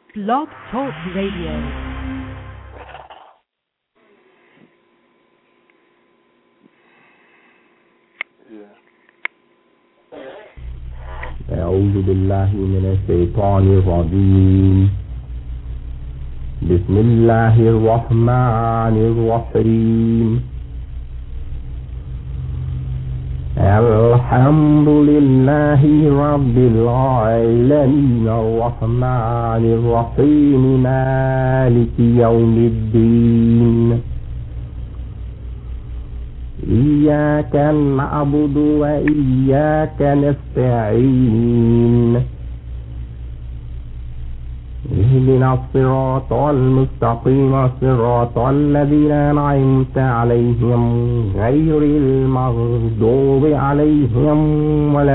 Blog Talk Radio. أعوذ بالله من الشيطان الرجيم. بسم الله الرحمن الرحيم. الحمد لله رب العالمين الرحمن الرحيم مالك يوم الدين. إياك نعبد وإياك نستعين. اهدنا الصراط المستقيم صراط الذين أنعمت عليهم غير المغضوب عليهم ولا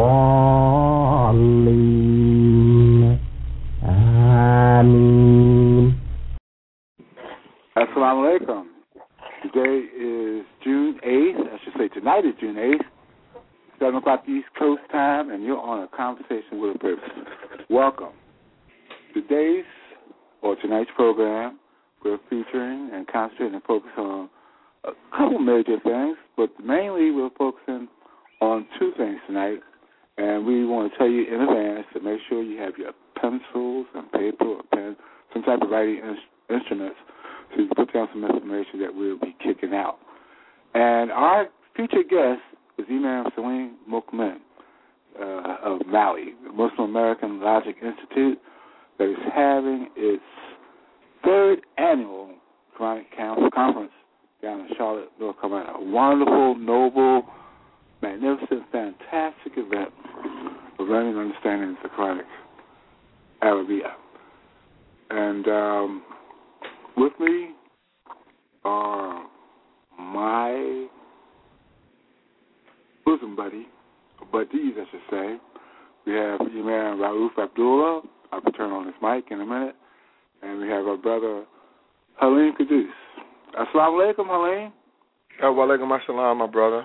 الضالين. آمين. Assalamu alaikum. Today is June 8th. I should say tonight is June 8th, 7 o'clock East Coast time, and you're on a conversation with a purpose. Welcome. Tonight's program, we're featuring and concentrating and focusing on a couple major things, but mainly we're focusing on two things tonight, and we want to tell you in advance to make sure you have your pencils and paper or pen, some type of writing instruments, so you can put down some information that we'll be kicking out. And our featured guest is Imam Salim Mukmin of Maui, the Muslim American Logic Institute, that is having its third annual Quranic Conference down in Charlotte, North Carolina. A wonderful, noble, magnificent, fantastic event of learning and understanding the Quranic Arabiya. And with me are my bosom buddies, I should say. We have Imam Rauf Abdullah. I'll return on this mic in a minute. And we have our brother, Halim Kudus. Assalamu alaikum, Halim. Wa alaikum assalam, my brother.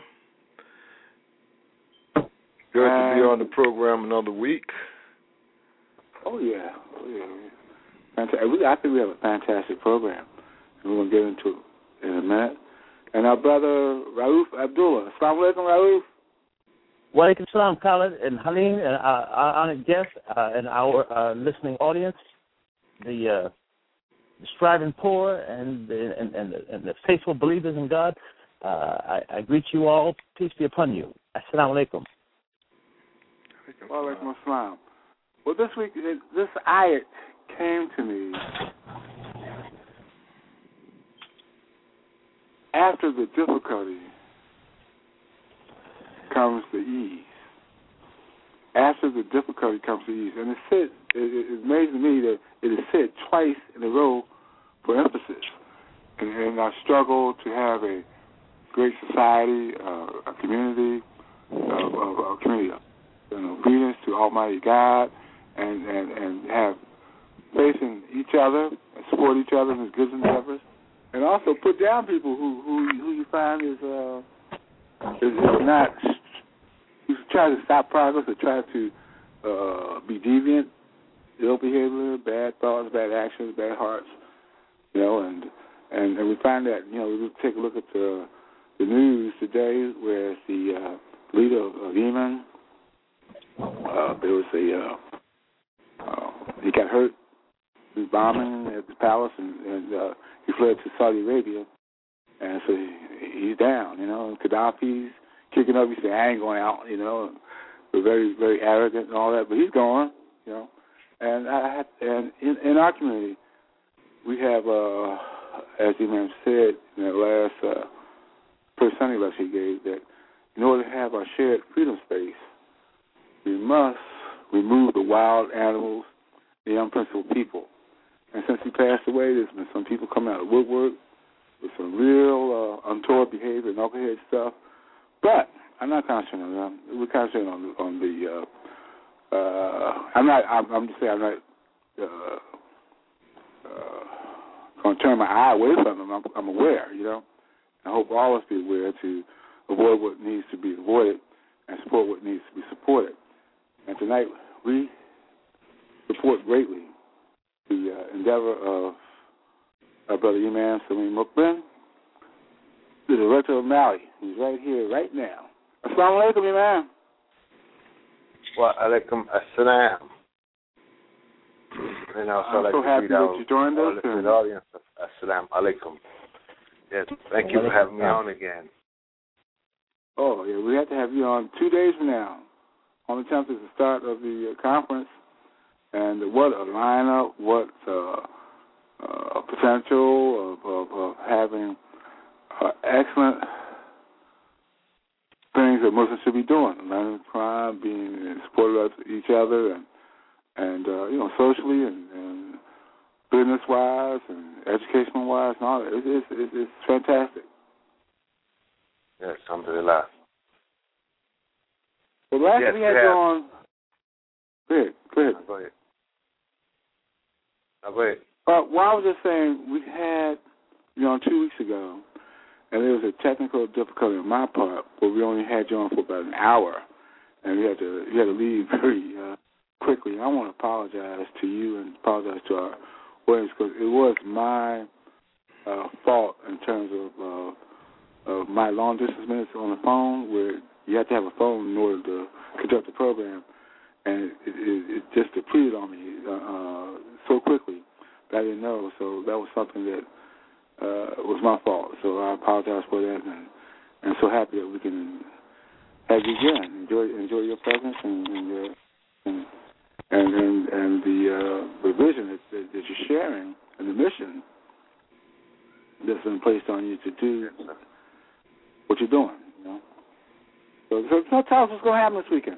Good to be on the program another week. Oh, yeah. Fantastic. I think we have a fantastic program. And we're going to get into it in a minute. And our brother, Rauf Abdullah. Assalamu alaikum, Rauf. Wa alaikum salam, Khalid and Halim, and our honored guests, and our listening audience, the striving poor and the faithful believers in God. I greet you all. Peace be upon you. Assalamu alaikum. Wa alaikum assalam. Well, this week, this ayat came to me after the difficulty comes the ease. After the difficulty comes the ease. And it's amazing to me that it is said twice in a row for emphasis. In our struggle to have a great society, a community of obedience to Almighty God, and have faith in each other and support each other in His good endeavors, and also put down people who you find is not, who try to stop progress or try to be deviant, ill behavior, bad thoughts, bad actions, bad hearts, and we find that, we take a look at the news today where the leader of Yemen, there was he got hurt. He was bombing at the palace, and he fled to Saudi Arabia, and so he's down, and Gaddafi's kicking up. He said, I ain't going out, We're very, very arrogant and all that, but he's gone, And in our community, we have, as the Imam said in that last first Sunday lecture he gave, that in order to have our shared freedom space, we must remove the wild animals, the unprincipled people. And since he passed away, there's been some people coming out of woodwork with some real untoward behavior and knucklehead stuff. But I'm not concentrating on them. We're concentrating on the. I'm just saying I'm not going to turn my eye away from them. I'm aware, I hope all of us be aware to avoid what needs to be avoided and support what needs to be supported. And tonight we support greatly endeavor of our brother Imam Salim Mukben, the director of Mali, who's right here, right now. Assalamu alaikum, Imam. Wa alaikum assalam. And I'm so happy that you joined us. The audience, assalamu alaikum. Yes, thank you for having me on again. Oh, yeah, we have to have you on 2 days from now. On the 10th is the start of the conference. And what a lineup, what a potential of having excellent things that Muslims should be doing. Learning crime, being supportive of each other, and socially and business-wise and educational-wise and all that. It's fantastic. Yes, alhamdulillah. Well, last we had you on. Go ahead. Go ahead. Well, I was just saying, we had you on 2 weeks ago, and there was a technical difficulty on my part, but we only had you on for about an hour, and you had to leave very quickly. I want to apologize to you and apologize to our audience because it was my fault in terms of my long distance minutes on the phone, where you have to have a phone in order to conduct the program, and it just depleted on me so quickly that I didn't know. So that was something that was my fault. So I apologize for that, and so happy that we can have you again. Enjoy your presence and the vision that you're sharing and the mission that's been placed on you to do what you're doing. So tell us what's going to happen this weekend.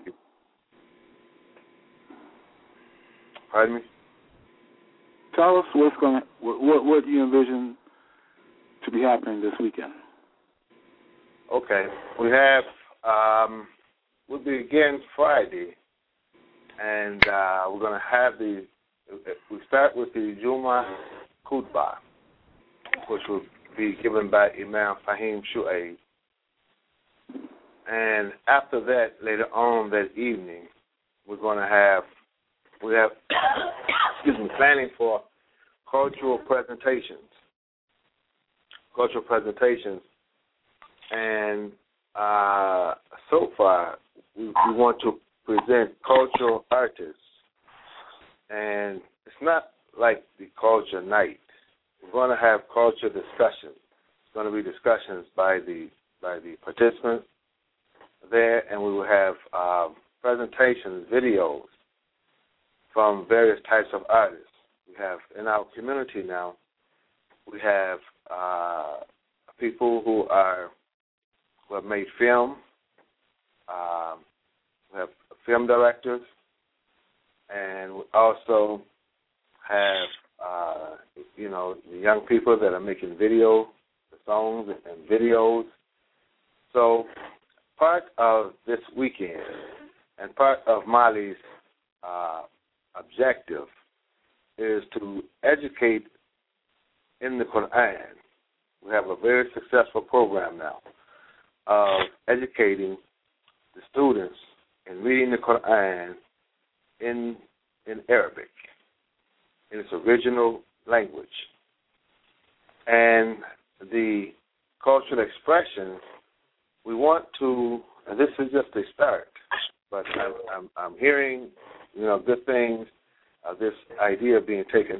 Pardon me? Tell us what you envision to be happening this weekend. Okay. We have, we'll begin Friday, and we're going to have we start with the Juma Khutbah, which will be given by Imam Fahim Shu'aib. And after that, later on that evening, we have planning for cultural presentations. And so far, we want to present cultural artists. And it's not like the culture night. We're going to have culture discussions. It's going to be discussions by the participants there, and we will have presentations, videos from various types of artists. We have in our community now, we have people who have made film. We have film directors, and we also have the young people that are making songs and videos. So part of this weekend and part of Mali's objective is to educate in the Quran. We have a very successful program now of educating the students in reading the Quran in Arabic, in its original language. And the cultural expression, we want to, and this is just a start, but I'm hearing, good things, this idea being taken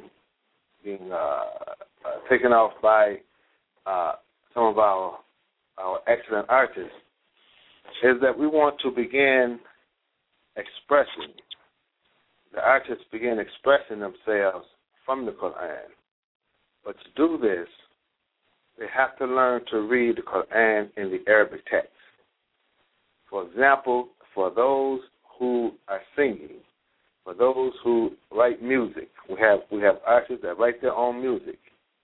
off by some of our excellent artists, is that we want to begin expressing, the artists begin expressing themselves from the Quran. But to do this, they have to learn to read the Quran in the Arabic text. For example, for those who are singing, for those who write music, we have artists that write their own music,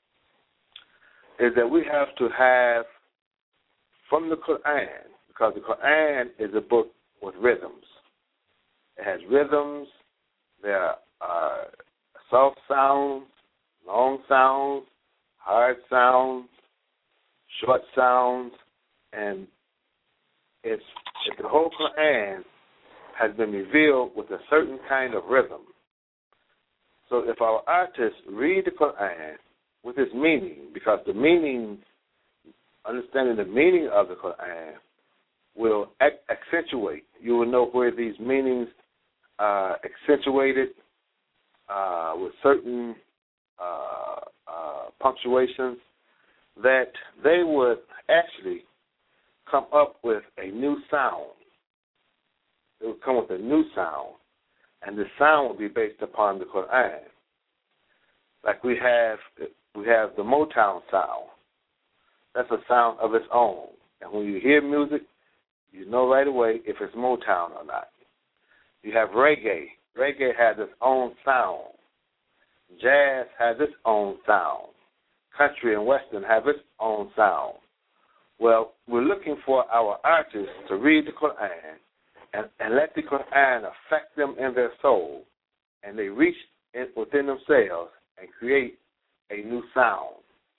is that we have to have from the Quran, because the Quran is a book with rhythms. It has rhythms. There are soft sounds, long sounds, hard sounds, short sounds, and the whole Quran has been revealed with a certain kind of rhythm. So if our artists read the Quran with its meaning, because the meaning, understanding the meaning of the Quran will accentuate. You will know where these meanings are accentuated with certain punctuations, that they would actually come up with a new sound. They would come with a new sound, and the sound will be based upon the Quran. Like we have the Motown sound. That's a sound of its own. And when you hear music, you know right away if it's Motown or not. You have reggae. Reggae has its own sound. Jazz has its own sound. Country and Western have its own sound. Well, we're looking for our artists to read the Quran and let the Quran affect them in their soul, and they reach within themselves and create a new sound.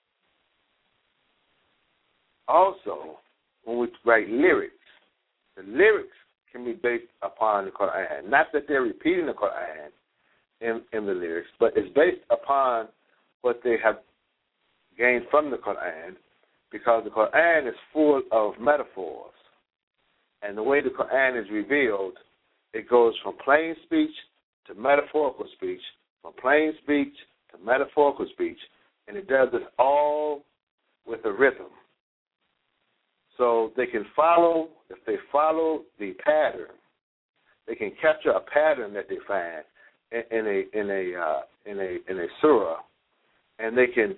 Also, when we write lyrics, the lyrics can be based upon the Quran. Not that they're repeating the Quran in the lyrics, but it's based upon what they have gained from the Quran, because the Quran is full of metaphors. And the way the Quran is revealed, it goes from plain speech to metaphorical speech, from plain speech to metaphorical speech, and it does this all with a rhythm. So they can follow, if they follow the pattern, they can capture a pattern that they find in a surah, and they can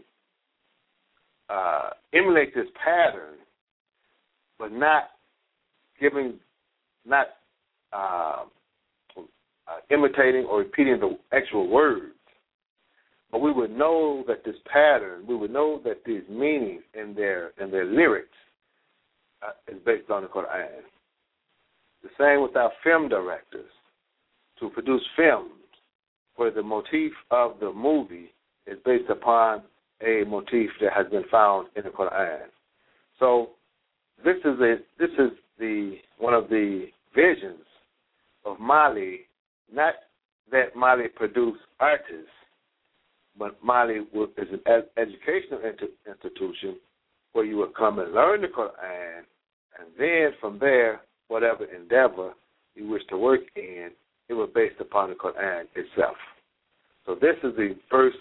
emulate this pattern, but not imitating or repeating the actual words. But we would know that this pattern, we would know that these meanings in their lyrics is based on the Quran. The same with our film directors. To produce films where the motif of the movie is based upon a motif that has been found in the Quran. So this is one of the visions of Mali. Not that Mali produced artists, but Mali is an educational institution where you would come and learn the Quran, and then from there, whatever endeavor you wish to work in, it was based upon the Quran itself. So this is the first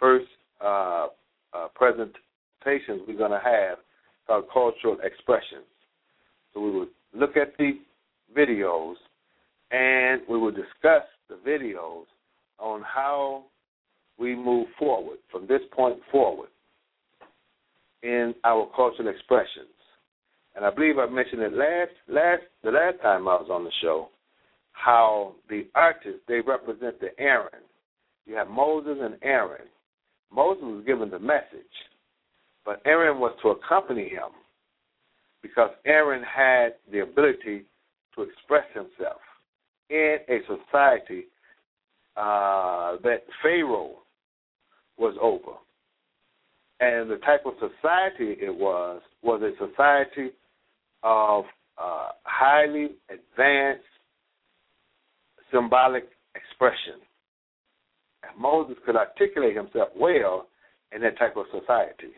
presentations we're going to have called cultural expressions. So we will look at the videos, and we will discuss the videos on how we move forward from this point forward in our cultural expressions. And I believe I mentioned it the last time I was on the show, how the artists, they represent the Aaron. You have Moses and Aaron. Moses was given the message, but Aaron was to accompany him because Aaron had the ability to express himself in a society that Pharaoh was over. And the type of society it was a society of highly advanced symbolic expression. And Moses could articulate himself well in that type of society.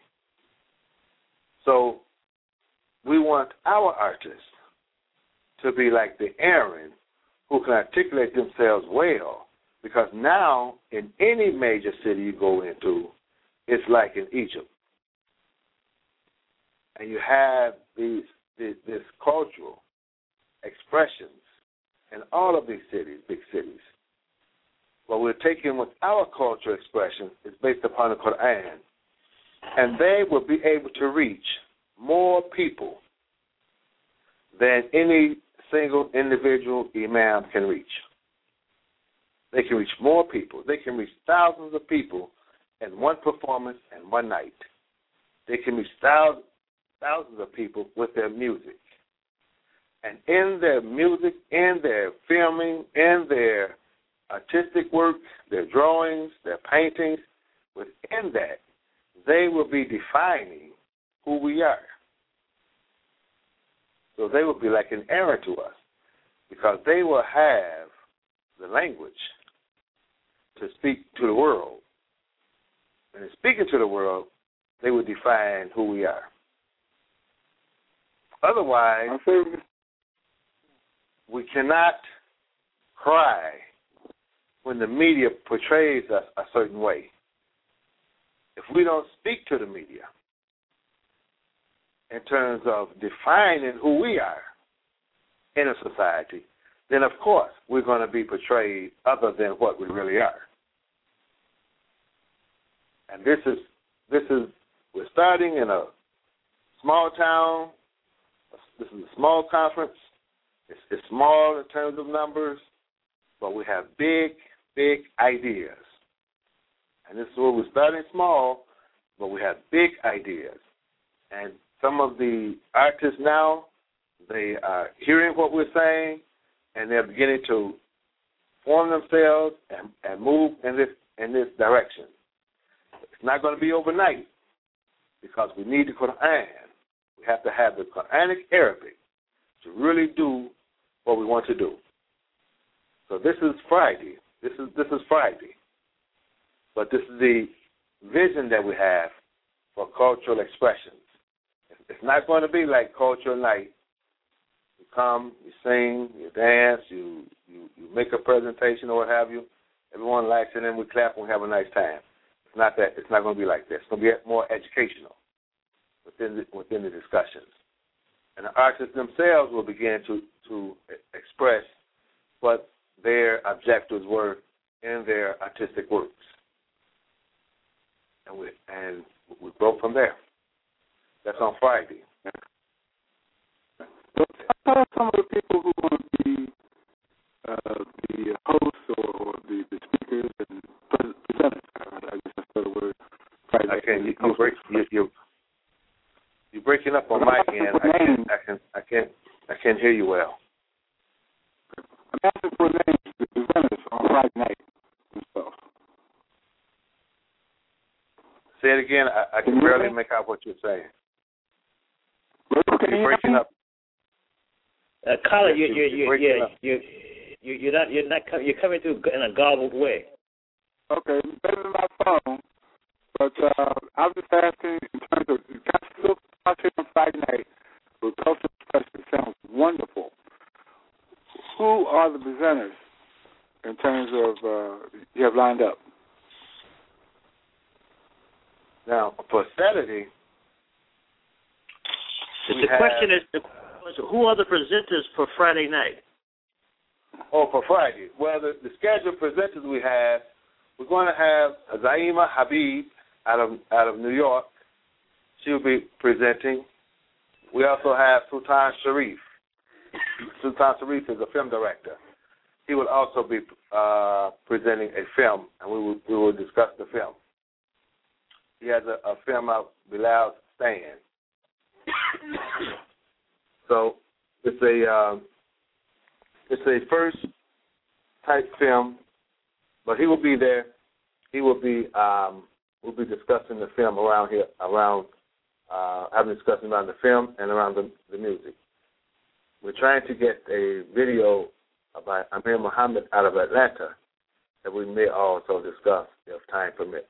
So we want our artists to be like the Aaron who can articulate themselves well, because now in any major city you go into, it's like in Egypt. And you have this cultural expressions in all of these cities, big cities. What we're taking with our cultural expression is based upon the Quran. And they will be able to reach more people than any single individual imam can reach. They can reach more people. They can reach thousands of people in one performance and one night. They can reach thousands of people with their music. And in their music, in their filming, in their artistic work, their drawings, their paintings, within that, they will be defining who we are. So they will be like an Aaron to us, because they will have the language to speak to the world. And in speaking to the world, they would define who we are. Otherwise, we cannot cry when the media portrays us a certain way. If we don't speak to the media in terms of defining who we are in a society, then of course we're going to be portrayed other than what we really are. And this is we're starting in a small town. This is a small conference. It's small in terms of numbers, but we have big ideas. And this is where we're starting small, but we have big ideas. And some of the artists now, they are hearing what we're saying, and they're beginning to form themselves and move in this direction. It's not going to be overnight because we need the Quran. We have to have the Quranic Arabic to really do what we want to do. So this is Friday. This is Friday. But this is the vision that we have for cultural expressions. It's not going to be like cultural night. You come, you sing, you dance, you make a presentation or what have you. Everyone likes it, and we clap and we have a nice time. It's not that. It's not going to be like this. It's going to be more educational within the discussions. And the artists themselves will begin to express what their objectives were in their artistic works. And we go from there. That's on Friday. So tell us some of the people who are going to be the hosts or the speakers and presenters. I guess that's the word. Friday. You're breaking up on my end. I can't hear you well. I'm asking for names, the presenters on Friday night and stuff. Say it again. I can barely make out what you're saying. You're breaking up. Colin, you're coming through in a garbled way. Okay, better than my phone. But I was just asking in terms of still on Friday night with cultural expression. It sounds wonderful. Who are the presenters in terms of you have lined up? Now, for Saturday, the question is, who are the presenters for Friday night? Oh, for Friday. Well, the scheduled presenters we have, we're going to have Zaima Habib out of New York. She'll be presenting. We also have Sultan Sharif. Sultan Sharif is a film director. He will also be presenting a film, and we will discuss the film. He has a film out, Bilal's Stand. So it's a first type film, but he will be there. He will be we'll be discussing the film around here, having a discussion around the film and around the music. We're trying to get a video by Amir Muhammad out of Atlanta that we may also discuss if time permits.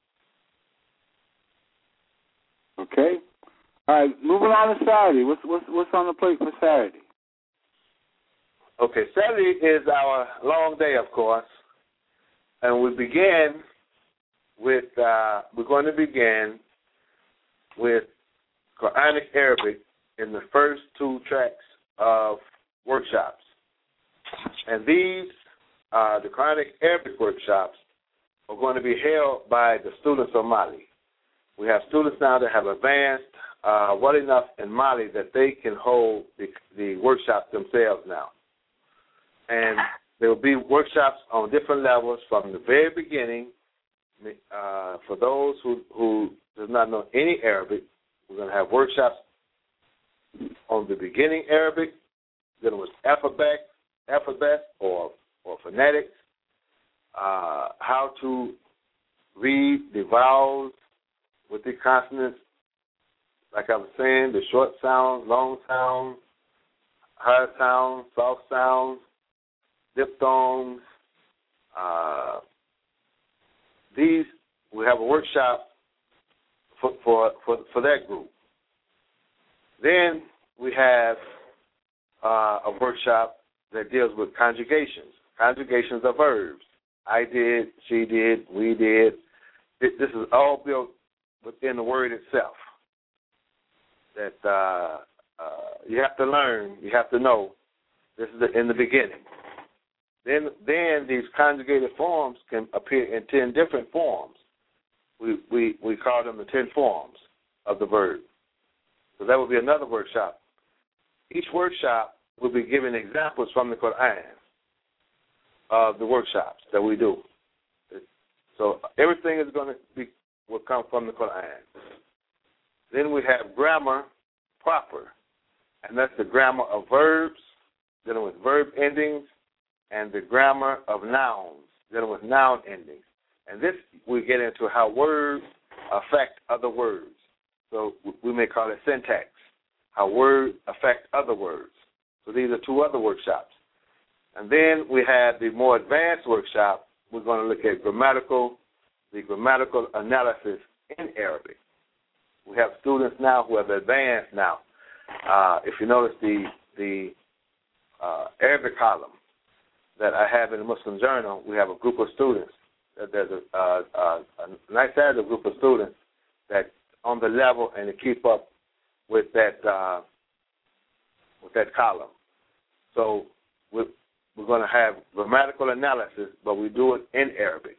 Okay. All right, moving on to Saturday. What's on the plate for Saturday? Okay, Saturday is our long day, of course, and we begin with we're going to begin with Quranic Arabic in the first 2 tracks of workshops, and these the Quranic Arabic workshops are going to be held by the students of Mali. We have students now that have advanced well enough in Mali that they can hold the workshops themselves now. And there will be workshops on different levels from the very beginning. For those who do not know any Arabic, we're going to have workshops on the beginning Arabic, dealing with alphabet or phonetics, how to read the vowels with the consonants, like I was saying, the short sounds, long sounds, hard sounds, soft sounds, diphthongs, we have a workshop for that group. Then we have a workshop that deals with conjugations of verbs. I did, she did, we did. This is all built within the word itself. That you have to learn, you have to know. This is in the beginning. Then these conjugated forms can appear in 10 different forms. We call them the 10 forms of the verb. So that will be another workshop. Each workshop will be giving examples from the Quran of the workshops that we do. So everything will come from the Quran. Then we have grammar proper, and that's the grammar of verbs, dealing with verb endings, and the grammar of nouns, dealing with noun endings. And this we get into how words affect other words. So we may call it syntax, how words affect other words. So these are 2 other workshops. And then we have the more advanced workshop. We're going to look at the grammatical analysis in Arabic. We have students now who have advanced now. If you notice the Arabic column that I have in the Muslim Journal, we have a group of students. There's a nice sized group of students that on the level and to keep up with that column. So we're going to have grammatical analysis, but we do it in Arabic.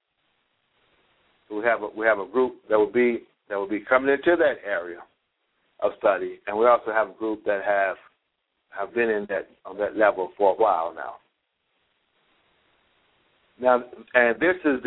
So we have a group that will be coming into that area of study, and we also have a group that have been on that level for a while now. Now, and this is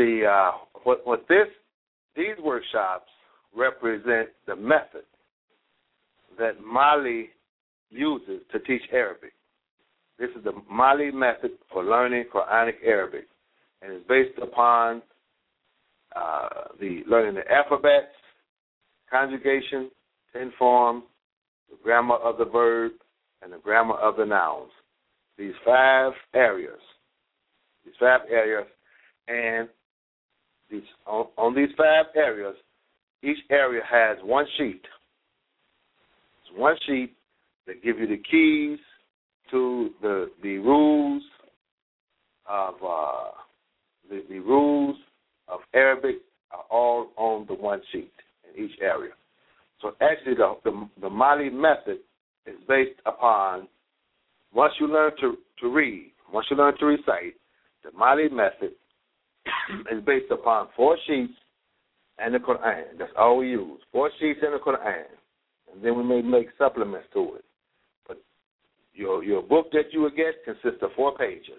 these workshops represent the method that Mali uses to teach Arabic. This is the Mali method for learning Quranic Arabic, and it's based upon learning the alphabets, conjugation, 10 forms, the grammar of the verb, and the grammar of the nouns. These 5 areas. And on these 5 areas, each area has one sheet. It's one sheet that gives you the keys to the rules of the rules of Arabic are all on the one sheet in each area. So actually, the Mali method is based upon once you learn to read, once you learn to recite. The Mali method is based upon 4 sheets and the Quran. That's all we use. 4 sheets and the Quran. And then we may make supplements to it. But your book that you will get consists of 4 pages.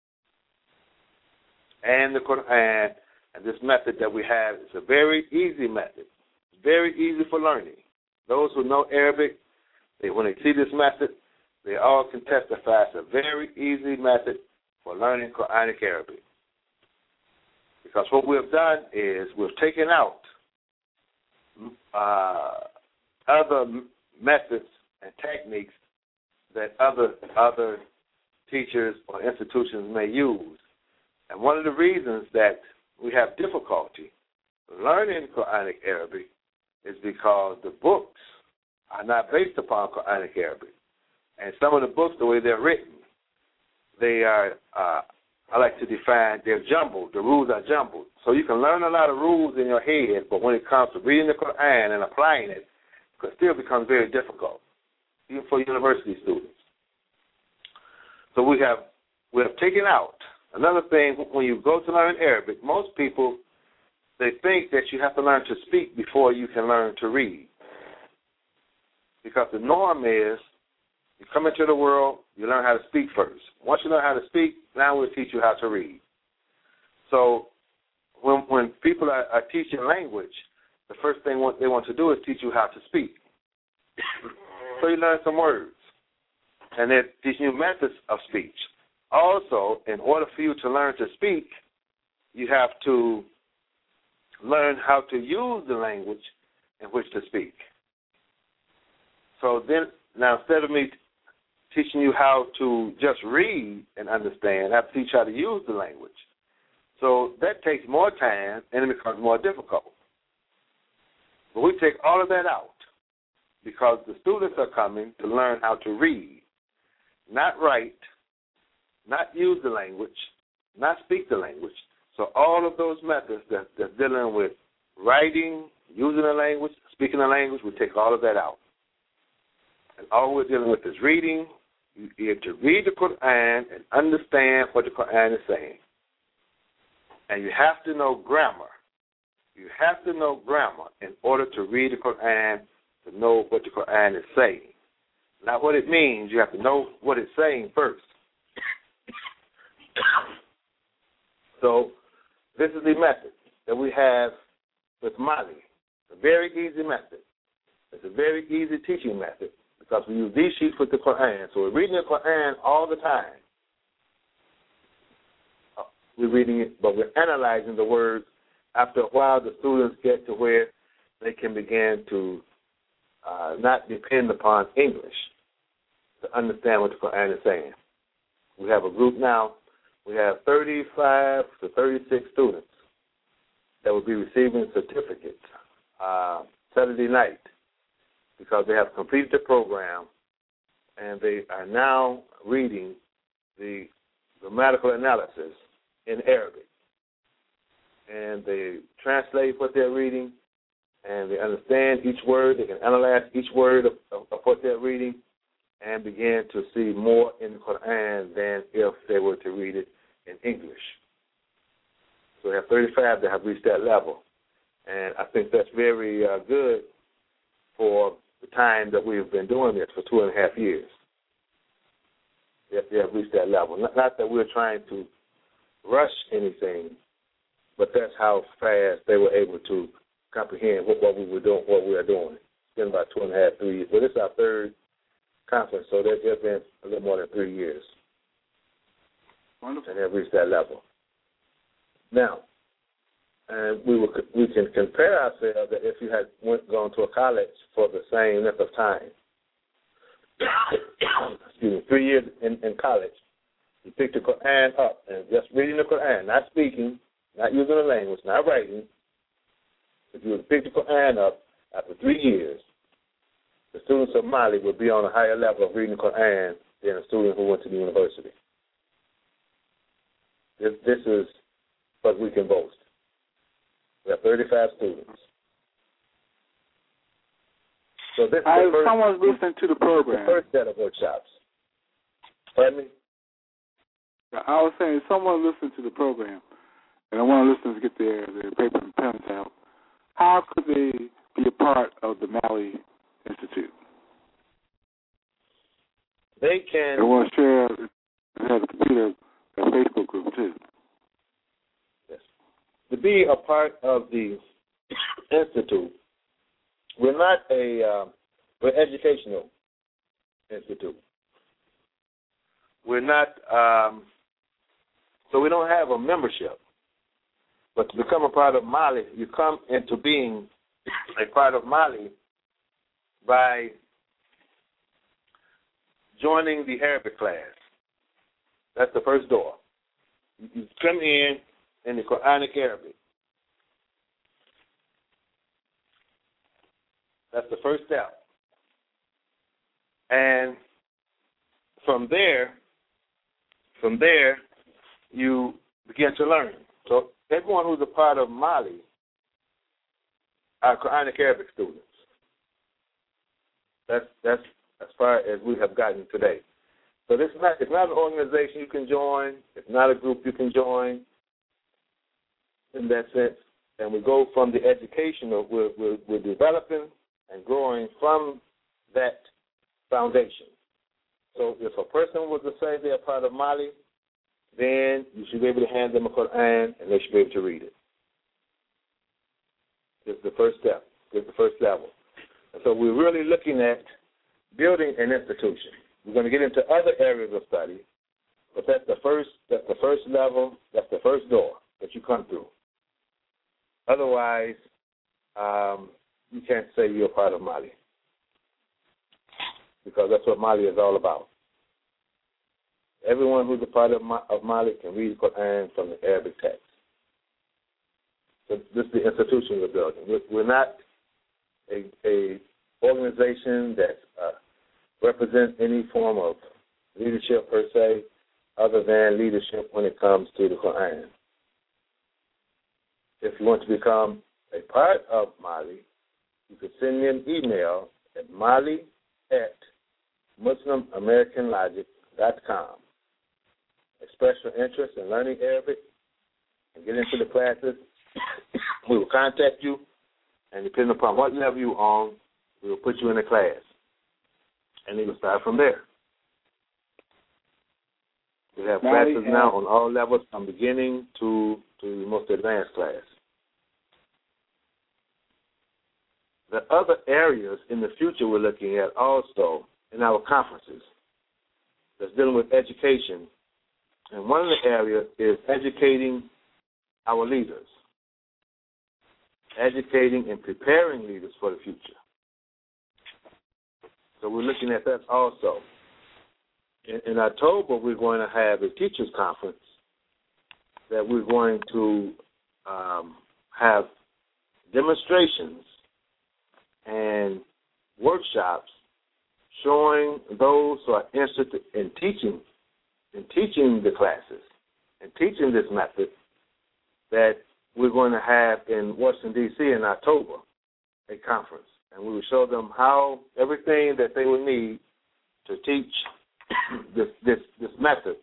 And the Quran, and this method that we have is a very easy method. It's very easy for learning. Those who know Arabic, when they see this method, they all can testify it's a very easy method for learning Quranic Arabic. Because what we have done is we've taken out other methods and techniques that other teachers or institutions may use. And one of the reasons that we have difficulty learning Quranic Arabic is because the books are not based upon Quranic Arabic. And some of the books, the way they're written, they are, I like to define, they're jumbled. The rules are jumbled. So you can learn a lot of rules in your head, but when it comes to reading the Quran and applying it, it still becomes very difficult, even for university students. So we have taken out another thing. When you go to learn Arabic, most people, they think that you have to learn to speak before you can learn to read. Because the norm is you come into the world, you learn how to speak first. Once you learn how to speak, now we'll teach you how to read. So when people are teaching language, the first thing they want to do is teach you how to speak. So you learn some words, and they're teaching you methods of speech. Also, in order for you to learn to speak, you have to learn how to use the language in which to speak. So then, now instead of me teaching you how to just read and understand, I have to teach you how to use the language. So that takes more time and it becomes more difficult. But we take all of that out because the students are coming to learn how to read, not write, not use the language, not speak the language. So all of those methods that's dealing with writing, using the language, speaking the language, we take all of that out. And all we're dealing with is reading. You have to read the Quran and understand what the Quran is saying. And you have to know grammar. You have to know grammar in order to read the Quran, to know what the Quran is saying. Not what it means. You have to know what it's saying first. So this is the method that we have with Mali. It's a very easy method. It's a very easy teaching method because we use these sheets with the Quran. So we're reading the Quran all the time. We're reading it, but we're analyzing the words. After a while, the students get to where they can begin to not depend upon English to understand what the Quran is saying. We have a group now. We have 35 to 36 students that will be receiving certificates Saturday night because they have completed the program and they are now reading the grammatical analysis in Arabic. And they translate what they're reading and they understand each word. They can analyze each word of what they're reading and begin to see more in the Quran than if they were to read it in English. So we have 35 that have reached that level. And I think that's very good for the time that we've been doing this for 2.5 years. They have reached that level. Not that we're trying to rush anything, but that's how fast they were able to comprehend what we were doing, what we are doing. It's been about 2.5, 3 years. But this is our third conference, so they've been a little more than 3 years. Wonderful. And they've reached that level. Now, and we can compare ourselves that if you had gone to a college for the same length of time, 3 years in college, you pick the Quran up and just reading the Quran, not speaking, not using the language, not writing. If you would pick the Quran up after 3 years, the students of Mali would be on a higher level of reading the Quran than a student who went to the university. This is what we can boast. We have 35 students. So this is someone's listening to the program. The first set of workshops. Pardon me? I was saying someone listened to the program, and I want listeners to get their paper and pens out. How could they be a part of the Mali Institute? They can. They want to share. They have a computer, a Facebook group too. Yes. To be a part of the institute, we're not we're educational institute. We're not. So we don't have a membership. But to become a part of Mali, you come into being a part of Mali by joining the Arabic class. That's the first door. You come in the Quranic Arabic. That's the first step. And from there, you begin to learn. So everyone who's a part of Mali are Quranic Arabic students. That's as far as we have gotten today. So it's not an organization you can join. It's not a group you can join in that sense. And we go from the educational, we're developing and growing from that foundation. So if a person was to say they're part of Mali, then you should be able to hand them a Quran and they should be able to read it. It's the first step. It's the first level. And so we're really looking at building an institution. We're going to get into other areas of study, but that's the first level, that's the first door that you come through. Otherwise, you can't say you're part of Mali, because that's what Mali is all about. Everyone who's a part of Mali can read the Quran from the Arabic text. So this is the institution we're building. We're not a organization that represents any form of leadership per se, other than leadership when it comes to the Quran. If you want to become a part of Mali, you can send me an email at mali@muslilamericanlogic.com. Express your interest in learning Arabic and get into the classes. We will contact you, and depending upon what level you're on, we will put you in a class. And you will start from there. We have classes now on all levels, from beginning to the most advanced class. The other areas in the future we're looking at also in our conferences that's dealing with education. And one of the areas is educating our leaders, educating and preparing leaders for the future. So we're looking at that also. In October, we're going to have a teachers' conference that we're going to have demonstrations and workshops showing those who are interested in teaching the classes and teaching this method that we're going to have in Washington, D.C. in October, a conference. And we will show them how everything that they will need to teach this method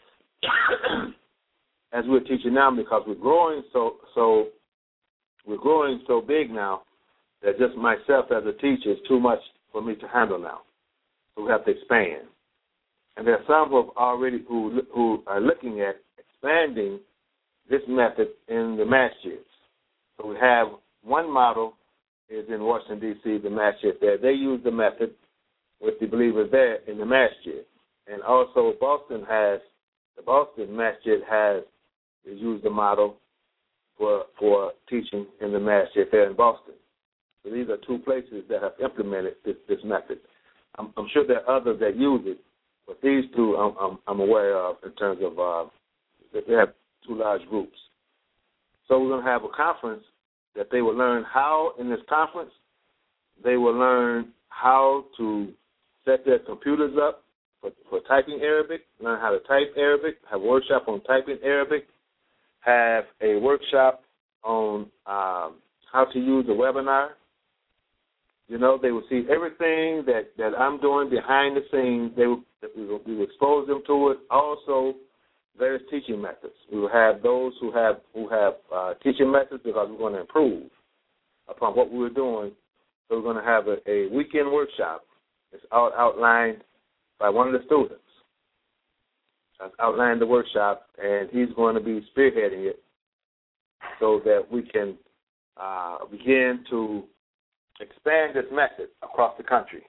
as we're teaching now, because we're growing so big now that just myself as a teacher is too much for me to handle now. So we have to expand. And there are some who are looking at expanding this method in the masjids. So we have one model is in Washington, D.C., the masjid there. They use the method with the believers there in the masjid. And also the Boston masjid has used the model for teaching in the masjid there in Boston. So these are two places that have implemented this method. I'm sure there are others that use it, but these two I'm aware of in terms of they have two large groups. So we're going to have a conference that they will learn how, in this conference, they will learn how to set their computers up for typing Arabic, learn how to type Arabic, have a workshop on typing Arabic, have a workshop on how to use a webinar. You know, they will see everything that I'm doing behind the scenes. We will expose them to it. Also, various teaching methods. We will have those who have teaching methods, because we're going to improve upon what we were doing. So we're going to have a weekend workshop. It's outlined by one of the students. I've outlined the workshop, and he's going to be spearheading it so that we can begin to expand this method across the country.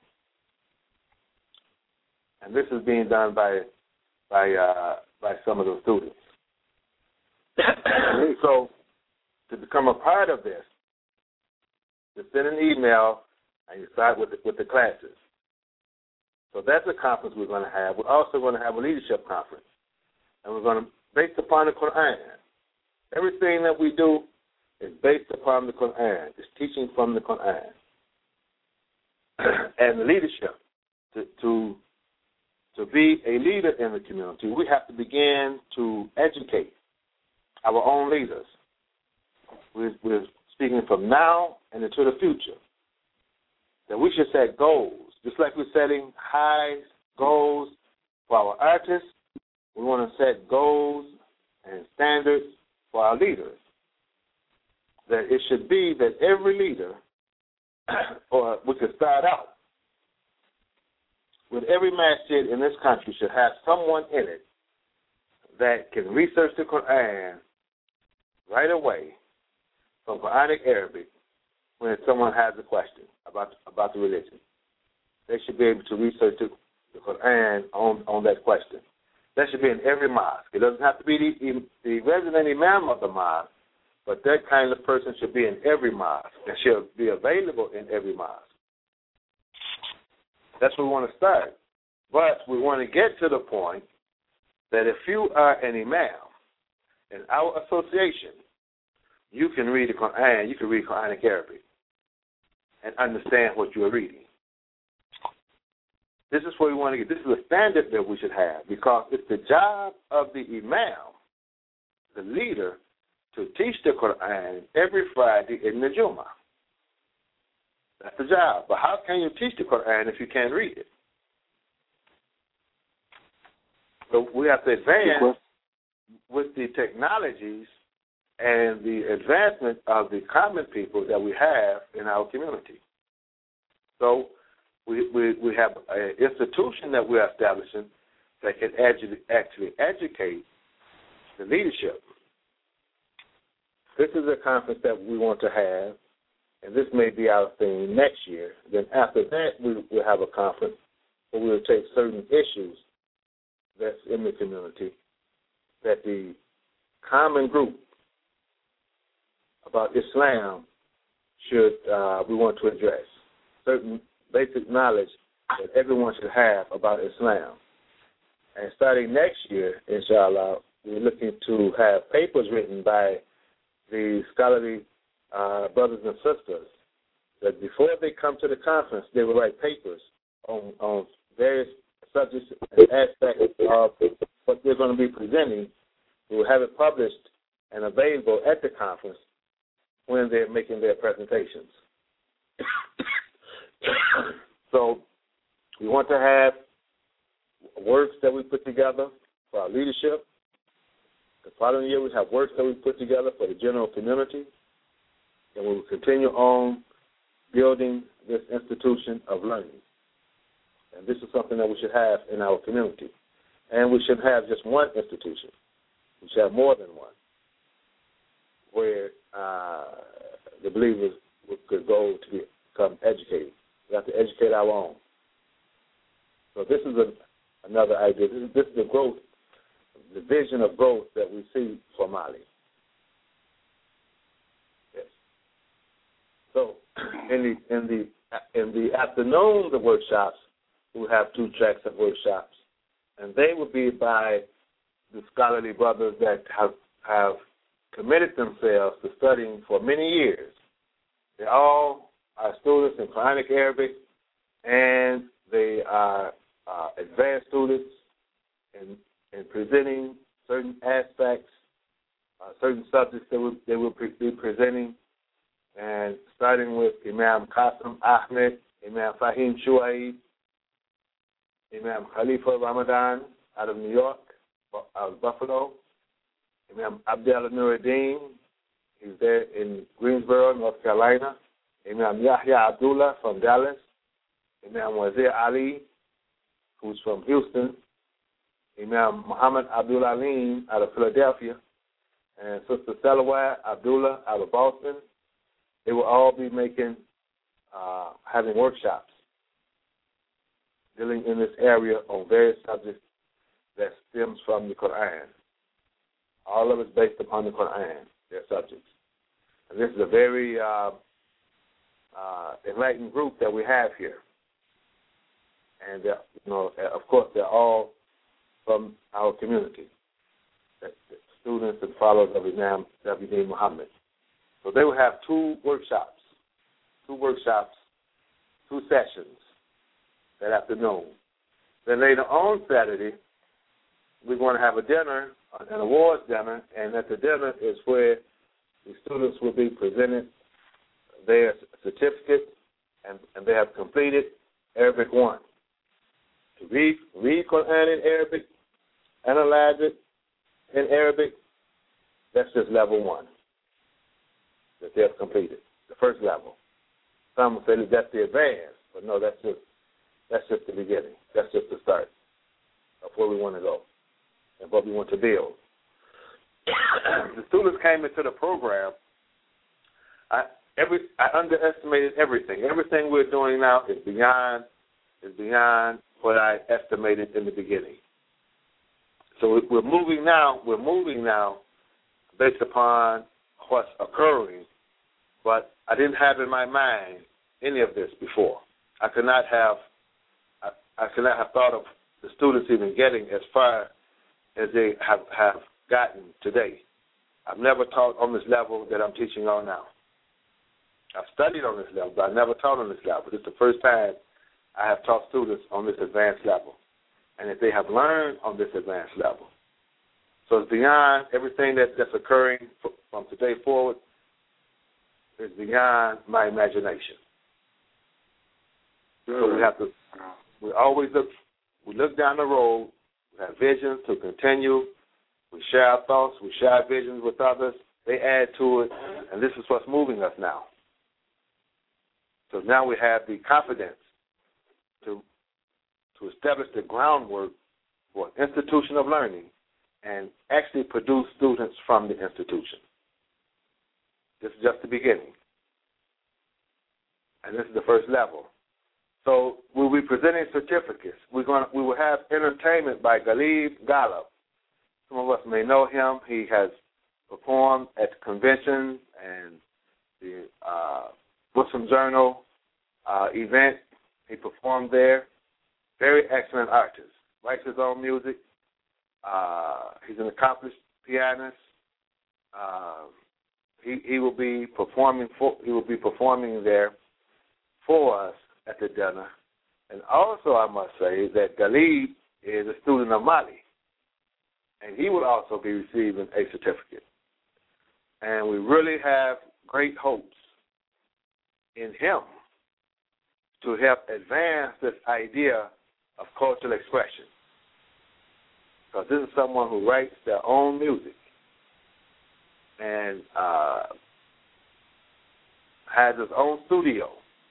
And this is being done by some of those students. So to become a part of this, just send an email and you start with the classes. So that's a conference we're going to have. We're also going to have a leadership conference. And we're going to, based upon the Quran. Everything that we do is based upon the Quran. It's teaching from the Quran. And the leadership, to be a leader in the community, we have to begin to educate our own leaders. We're speaking from now and into the future, that we should set goals. Just like we're setting high goals for our artists, we want to set goals and standards for our leaders. That it should be that every leader, or we could start out with every masjid in this country should have someone in it that can research the Quran right away from Quranic Arabic when someone has a question about the religion. They should be able to research the Quran on that question. That should be in every mosque. It doesn't have to be the resident imam of the mosque, but that kind of person should be in every mosque and should be available in every mosque. That's where we want to start. But we want to get to the point that if you are an imam in our association, you can read the Quran, you can read Quranic Arabic and understand what you are reading. This is where we want to get. This is a standard that we should have, because it's the job of the imam, the leader, to teach the Quran every Friday in the Jummah. That's the job. But how can you teach the Quran if you can't read it? So we have to advance with the technologies and the advancement of the common people that we have in our community. So we have an institution that we're establishing that can actually educate the leadership. This is a conference that we want to have, and this may be our thing next year. Then after that, we'll have a conference where we'll take certain issues that's in the community that the common group about Islam should we want to address. Certain basic knowledge that everyone should have about Islam. And starting next year, inshallah, we're looking to have papers written by the scholarly brothers and sisters that before they come to the conference, they will write papers on various subjects and aspects of what they're going to be presenting. We will have it published and available at the conference when they're making their presentations. So we want to have works that we put together for our leadership. The following year we have works that we put together for the general community. And we will continue on building this institution of learning. And this is something that we should have in our community. And we shouldn't have just one institution. We should have more than one, where the believers could go to become educated. We have to educate our own. So this is another idea. This is the growth, the vision of growth that we see for Mali. Yes. So in the afternoon, the workshops, we'll have 2 tracks of workshops, and they will be by the scholarly brothers that have committed themselves to studying for many years. They all are students in Quranic Arabic, and they are advanced students in presenting certain aspects, certain subjects that they will be presenting, and starting with Imam Qasim Ahmed, Imam Fahim Shuaib, Imam Khalifa Ramadan out of New York, out of Buffalo, Imam Abdullah Nuruddin, he's there in Greensboro, North Carolina, Imam Yahya Abdullah from Dallas, Imam Wazir Ali, who's from Houston, Imam Muhammad Abdul Alim out of Philadelphia, and Sister Salawat Abdullah out of Boston. They will all be having workshops dealing in this area on various subjects that stems from the Quran. All of it's based upon the Quran, their subjects. And this is a very enlightened group that we have here. And, of course, they're all from our community, the students and followers of Imam W.D. Muhammad. So they will have 2 workshops, 2 sessions that afternoon. Then later on Saturday, we're going to have a dinner, an awards dinner, and at the dinner is where the students will be presented their certificate, and they have completed Arabic 1. To read Quran in Arabic, analyze it in Arabic, that's just level 1 that they have completed, the first level. Some will say that that's the advance, but no, that's just the beginning. That's just the start of where we want to go and what we want to build. The students came into the program. I underestimated everything. Everything we're doing now is beyond what I estimated in the beginning. So we're moving now based upon what's occurring, but I didn't have in my mind any of this before. I could not have thought of the students even getting as far as they have gotten today. I've never taught on this level that I'm teaching on now. I've studied on this level, but I never taught on this level. This is the first time I have taught students on this advanced level, and that they have learned on this advanced level. So it's beyond everything that's occurring from today forward. It's beyond my imagination. So we always look down the road. We have visions to continue. We share our thoughts. We share our visions with others. They add to it, and this is what's moving us now. So now we have the confidence to establish the groundwork for an institution of learning and actually produce students from the institution. This is just the beginning. And this is the first level. So we'll be presenting certificates. We will have entertainment by Galib Gallup. Some of us may know him. He has performed at the convention and the Muslim Journal event. He performed there. Very excellent artist. Writes his own music. He's an accomplished pianist. He will be performing there for us at the dinner. And also, I must say that Galib is a student of Mali, and he will also be receiving a certificate. And we really have great hopes in him to help advance this idea of cultural expression. Because this is someone who writes their own music and has his own studio.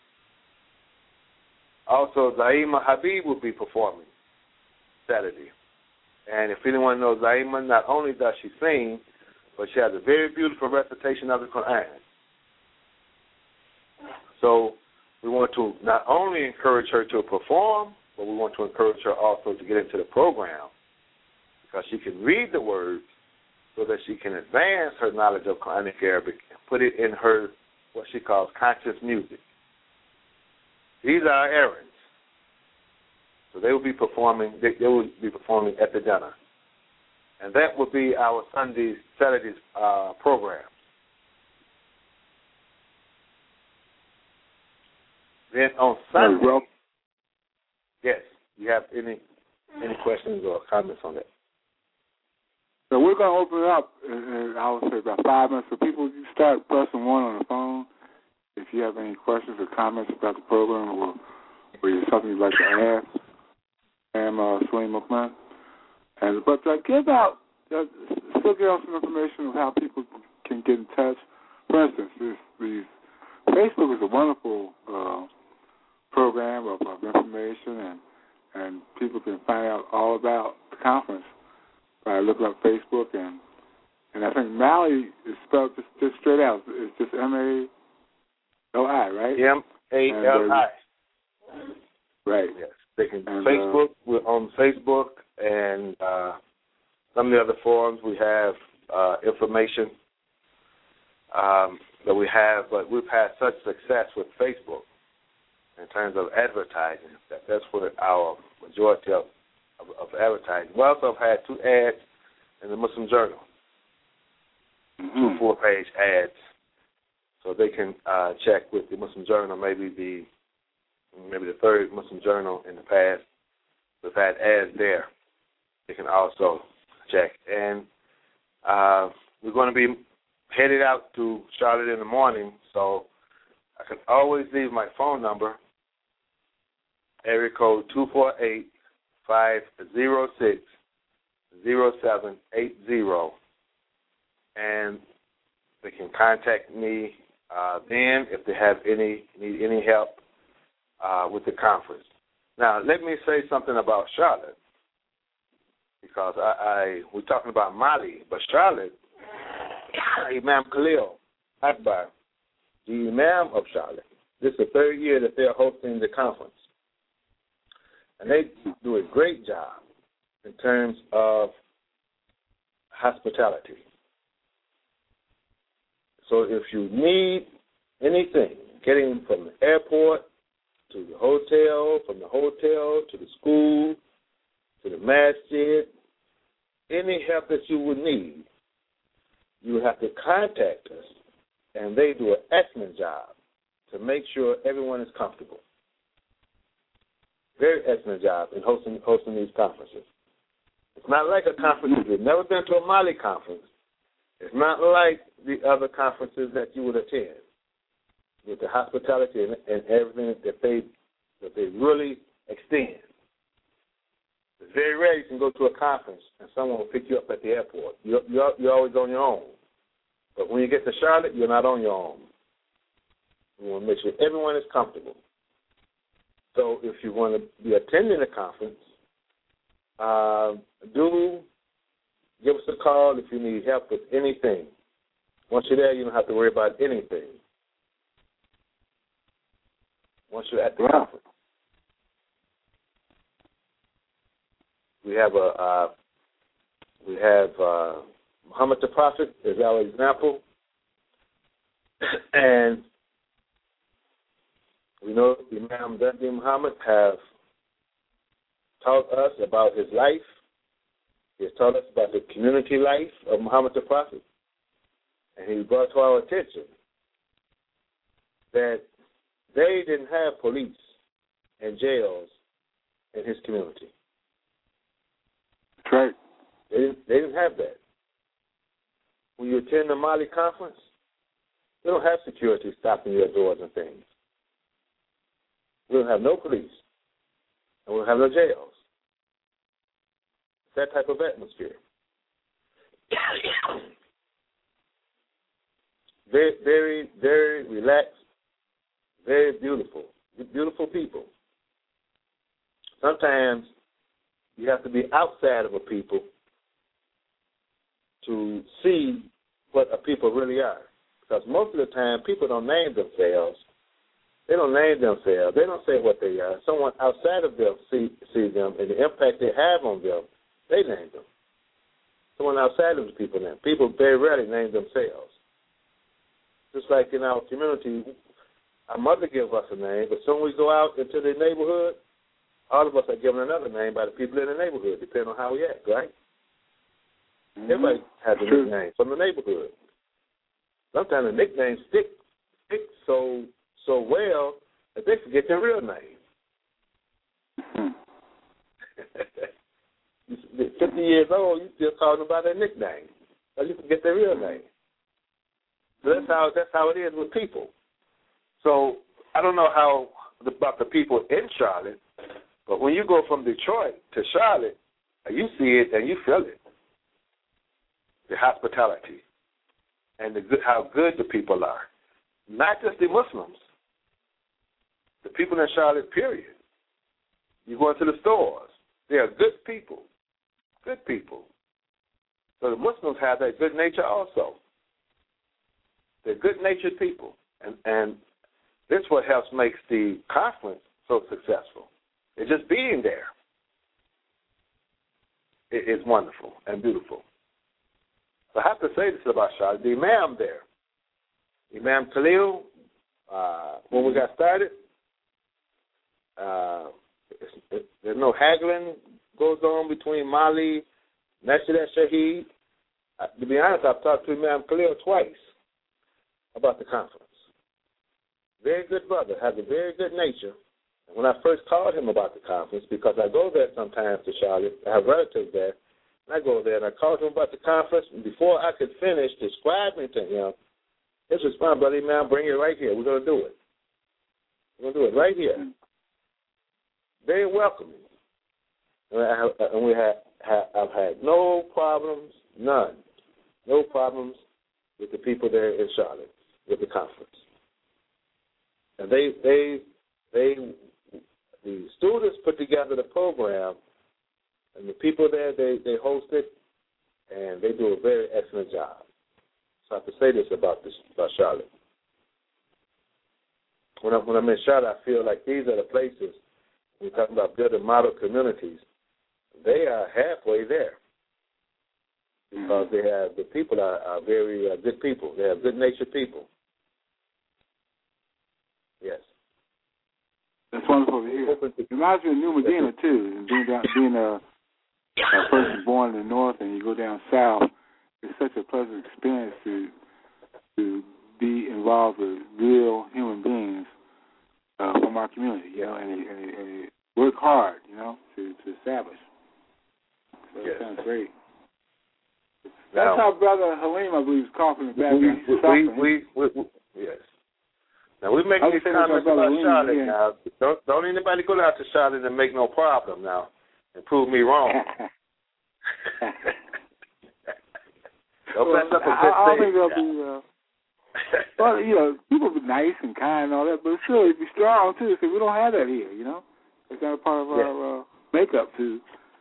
Also, Zaima Habib will be performing Saturday. And if anyone knows Zaima, not only does she sing, but she has a very beautiful recitation of the Quran. So we want to not only encourage her to perform, but we want to encourage her also to get into the program, because she can read the words so that she can advance her knowledge of Quranic Arabic and put it in her, what she calls, conscious music. These are our errands. So they will be performing. They will be performing at the dinner, and that will be our Saturday's program. Then on Sunday, yes, you have any questions or comments on that? So we're going to open it up in I would say about 5 minutes. So people, you start pressing 1 on the phone if you have any questions or comments about the program or something you'd like to ask. I'm Swain McMahon. But give out, still give out some information of how people can get in touch. For instance, Facebook is a wonderful program of information, and people can find out all about the conference by looking up Facebook, and I think Mali is spelled just straight out. It's just M-A-L-I, right? M-A-L-I. Right. Yes. They can Facebook. We're on Facebook, and some of the other forums we have information that we have, but we've had such success with Facebook in terms of advertising. That's where our majority of advertising. We also have had 2 ads in the Muslim Journal, 2 4-page ads, so they can check with the Muslim Journal, maybe the 3rd Muslim Journal in the past. We've had ads there. They can also check. And we're going to be headed out to Charlotte in the morning, so I can always leave my phone number, area code 248-506-0780, and they can contact me then if they have need any help with the conference. Now, let me say something about Charlotte, because we're talking about Mali, but Charlotte, Imam Khalil Akbar, the Imam of Charlotte, this is the 3rd year that they're hosting the conference. And they do a great job in terms of hospitality. So if you need anything, getting from the airport to the hotel, from the hotel to the school, to the masjid, any help that you would need, you have to contact us, and they do an excellent job to make sure everyone is comfortable. Very excellent job in hosting these conferences. It's not like a conference. If you've never been to a Mali conference, it's not like the other conferences that you would attend, with the hospitality and everything that they really extend. It's very rare you can go to a conference and someone will pick you up at the airport. You're always on your own. But when you get to Charlotte, you're not on your own. We want to make sure everyone is comfortable. So if you want to be attending a conference, do give us a call if you need help with anything. Once you're there, you don't have to worry about anything. Once you're at the conference. We have Muhammad the Prophet is our example, and we know Imam Dandi Muhammad have taught us about his life. He has taught us about the community life of Muhammad the Prophet, and he brought to our attention that they didn't have police and jails in his community. That's right. They didn't have that. When you attend the Mali conference, we don't have security stopping your doors and things. We don't have no police, and we don't have no jails. It's that type of atmosphere. Very, very, very relaxed, very beautiful. Beautiful people. Sometimes you have to be outside of a people to see what a people really are. Because most of the time, people don't name themselves. They don't name themselves. They don't say what they are. Someone outside of them sees them, and the impact they have on them, they name them. Someone outside of the people name. People very rarely name themselves. Just like in our community, our mother gives us a name, but soon we go out into the neighborhood, all of us are given another name by the people in the neighborhood, depending on how we act, right? Mm-hmm. Everybody has a nickname from the neighborhood. Sometimes the nicknames stick so well that they forget their real name. You're 50 years old, you still call them by their nickname, or you forget their real name. So that's how it is with people. So I don't know about the people in Charlotte, but when you go from Detroit to Charlotte, you see it and you feel it. The hospitality and how good the people are. Not just the Muslims. The people in Charlotte, period. You go into the stores. They are good people. Good people. So the Muslims have that good nature also. They're good-natured people. And this is what helps makes the conference so successful. It's just being there. It's wonderful and beautiful. So I have to say this about Charlotte. The Imam there, Imam Khalil, when we got started, there's no haggling goes on between Mali, Nasir al-Shaheed. To be honest, I've talked to Imam Khalil twice about the conference. Very good brother, has a very good nature. And when I first called him about the conference, because I go there sometimes to Charlotte, I have relatives there, and I go there and I called him about the conference, and before I could finish describing to him, his response, Brother Imam, bring it right here. We're going to do it. We're going to do it right here. Very welcoming. I've had no problems, none. No problems with the people there in Charlotte, with the conference. And the students put together the program, and the people there, they host it, and they do a very excellent job. So I have to say this about Charlotte. When I'm in Charlotte, I feel like these are the places, when we're talking about building model communities, they are halfway there. Because the people are very good people. They are good-natured people. Yes. That's wonderful to hear. It reminds me of New Medina, too, being a person born in the north and you go down south. it's such a pleasant experience to be involved with real human beings from our community, you know, and work hard, you know, to establish. So yes. That sounds great. That's how Brother Halim, I believe, is coughing in the background. Yes. Now, we make these comments about Charlotte now. Don't anybody go out to Charlotte and make no problem now and prove me wrong. Don't mess up a good thing. I think they'll be... well, you know, people be nice and kind and all that, but still, it'd be strong, too, because we don't have that here, you know? It's not a part of our makeup to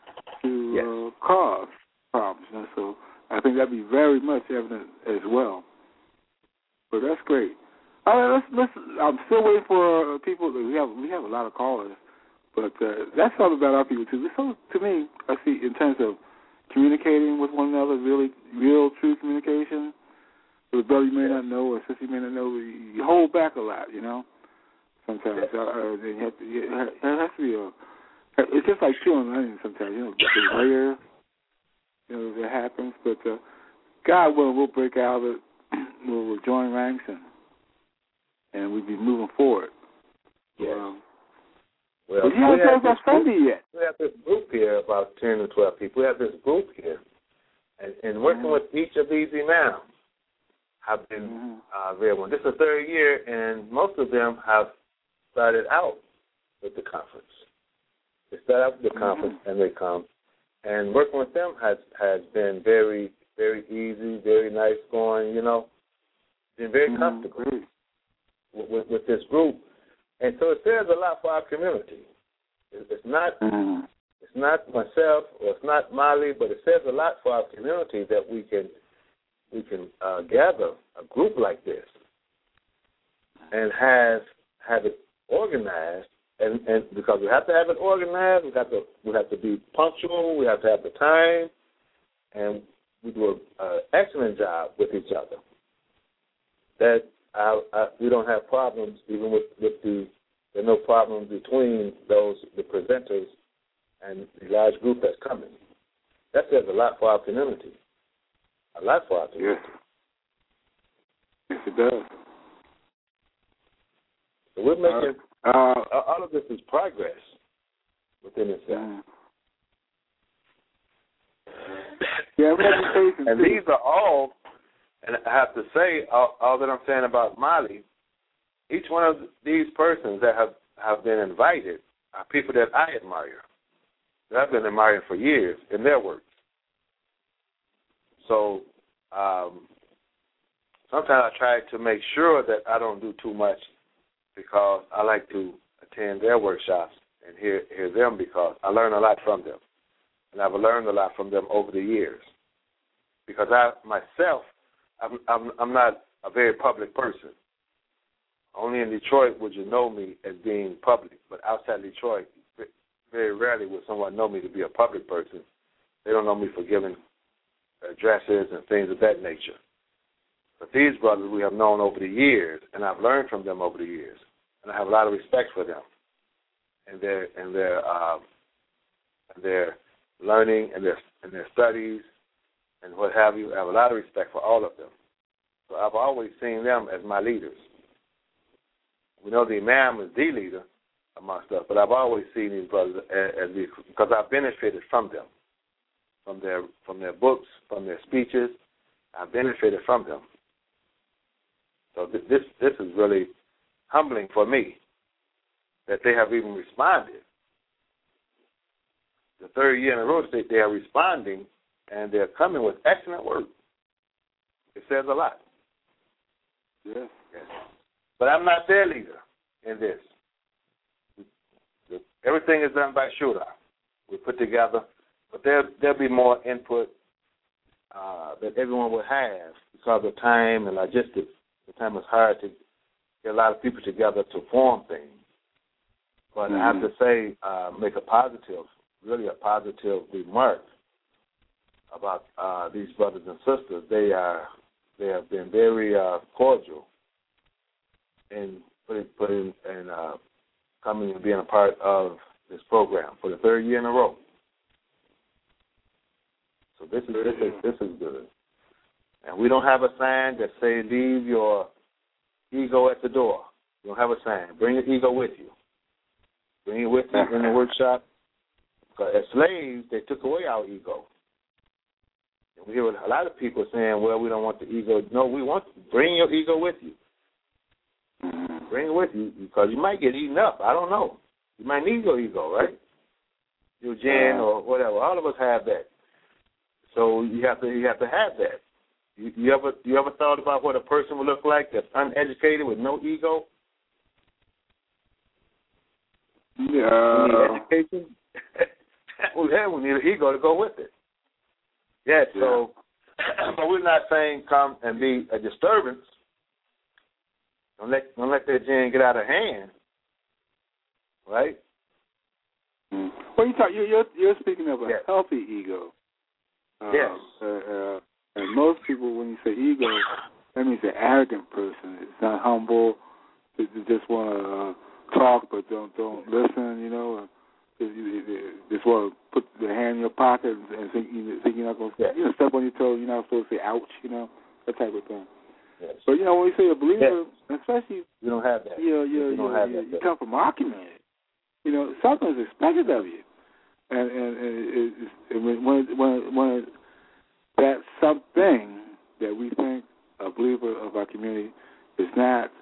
cause problems, you know? So I think that'd be very much evident as well. But that's great. All right, let's. I'm still waiting for people. We have a lot of callers, but that's all about our people, too. So, to me, I see, in terms of communicating with one another, really real, true communication, the brother you may not know or sister you may not know, you hold back a lot, you know, sometimes. It has to be it's just like peeling onions sometimes, you know, the layer, you know, that happens. But God willing, we'll break out of it, we'll join ranks, and we'll be moving forward. Yeah. Well, you haven't told us about Sunday yet. We have this group here, about 10 to 12 people. We have this group here, and working with each of these imams. Have been very well. This is the third year, and most of them have started out with the conference. They start out with the conference, and they come. And working with them has been very, very easy, very nice going, you know. Been very comfortable with this group. And so it says a lot for our community. It's not myself or it's not Mali, but it says a lot for our community that we can gather a group like this and have it organized, and because we have to have it organized, we have to be punctual, we have to have the time, and we do an excellent job with each other. That we don't have problems even with there are no problems between the presenters and the large group that's coming. That says a lot for our community. A lot for our community. Yes, it does. So we're making all of this is progress within itself. And these are all, and I have to say, all that I'm saying about Mali, each one of these persons that have been invited are people that I admire, that I've been admiring for years in their work. So sometimes I try to make sure that I don't do too much because I like to attend their workshops and hear them because I learn a lot from them. And I've learned a lot from them over the years. Because I'm not a very public person. Only in Detroit would you know me as being public. But outside Detroit, very rarely would someone know me to be a public person. They don't know me for giving addresses and things of that nature. But these brothers we have known over the years, and I've learned from them over the years, and I have a lot of respect for them and their learning and their studies and what have you. I have a lot of respect for all of them. So I've always seen them as my leaders. We know the Imam is the leader amongst us, but I've always seen these brothers as leaders because I've benefited from them. From their books, from their speeches, I've benefited from them. So this is really humbling for me that they have even responded. The third year in a row, they are responding, and they're coming with excellent work. It says a lot. Yes. But I'm not their leader in this. Everything is done by Shura. We put together. But there'll be more input that everyone will have because of time and logistics. The time is hard to get a lot of people together to form things. But I have to say, make a positive remark about these brothers and sisters. They have been very cordial in putting and coming and being a part of this program for the third year in a row. So this is good. And we don't have a sign that say leave your ego at the door. We don't have a sign. Bring your ego with you. Bring it with you in the workshop. Because as slaves, they took away our ego. And we hear a lot of people saying, well, we don't want the ego. No, we want to bring your ego with you. Bring it with you because you might get eaten up. I don't know. You might need your ego, right? Your gin or whatever. All of us have that. So you have to have that. You ever thought about what a person would look like that's uneducated with no ego? Yeah. We need education. We need an ego to go with it. Yes. Yeah. So, but we're not saying come and be a disturbance. Don't let that gin get out of hand, right? Well, you're speaking of a healthy ego. Yes. And most people, when you say ego, that means an arrogant person. It's not humble. They just want to talk but don't listen. You know, they just want to put their hand in your pocket and think you're not going to step on your toe. You're not supposed to say ouch. You know, that type of thing. Yes. But you know, when you say a believer, especially you don't have that. You come from our community. You know, something's expected of you, and when that something that we think a believer of our community is not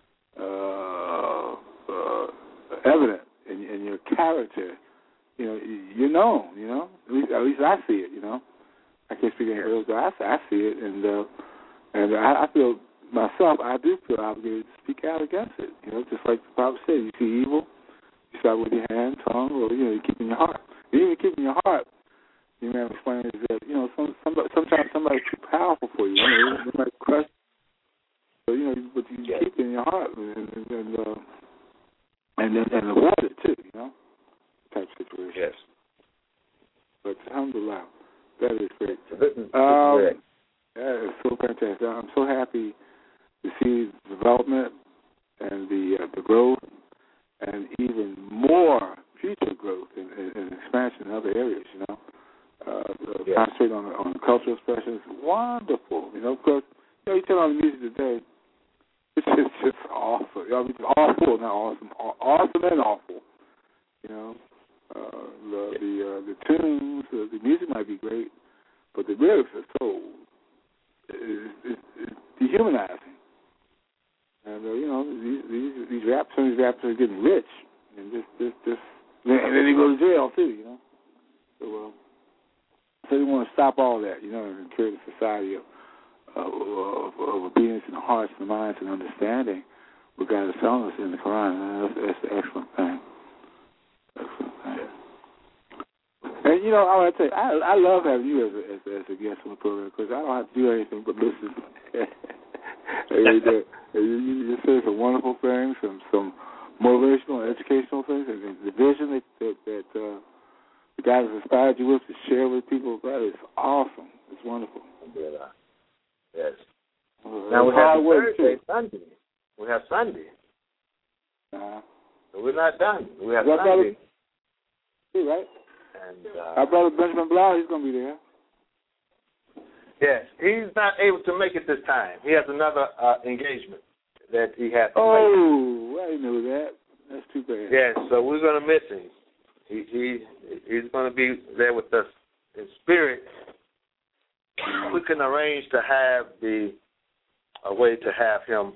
evident in your character, you know, you're known. You know, at least I see it. You know, I can't speak anybody else, but I see it, and I feel myself, I do feel obligated to speak out against it. You know, just like the Bible said, you see evil, you start with your hand, tongue, or you keep in your heart. You even keep in your heart. You may explain is that sometimes somebody's too powerful for you. You know, they might crush. So but you keep it in your heart and avoid it too. You know, type situation. Yes. But alhamdulillah, that is great. That is so fantastic. I'm so happy to see the development and the growth and even more future growth and expansion in other areas, you know. Concentrate on cultural expressions. Wonderful. You know, because, you turn on the music today, it's just awful. Awful, not awesome. Awesome and awful. You know, the tunes, the music might be great, but the lyrics are so it's dehumanizing. And these rappers are getting rich, and and then they go to jail too. You know, so they want to stop all that. You know, and create a society of obedience in the hearts and the minds and understanding what God is telling us in the Quran. That's an excellent thing. And I want to tell you, I love having you as a guest on the program because I don't have to do anything but listen. You say some wonderful things, some motivational and educational things, and the vision that the God has inspired you with to share with people. That is awesome. It's wonderful. Yes. Now we have Thursday, Sunday. We have Sunday. So we're not done. We have Sunday. Right. And our brother Benjamin Blau, he's going to be there. Yes, he's not able to make it this time. He has another engagement that he has to make. Oh, I didn't know that. That's too bad. Yes, so we're going to miss him. He's going to be there with us in spirit. We can arrange to have a way to have him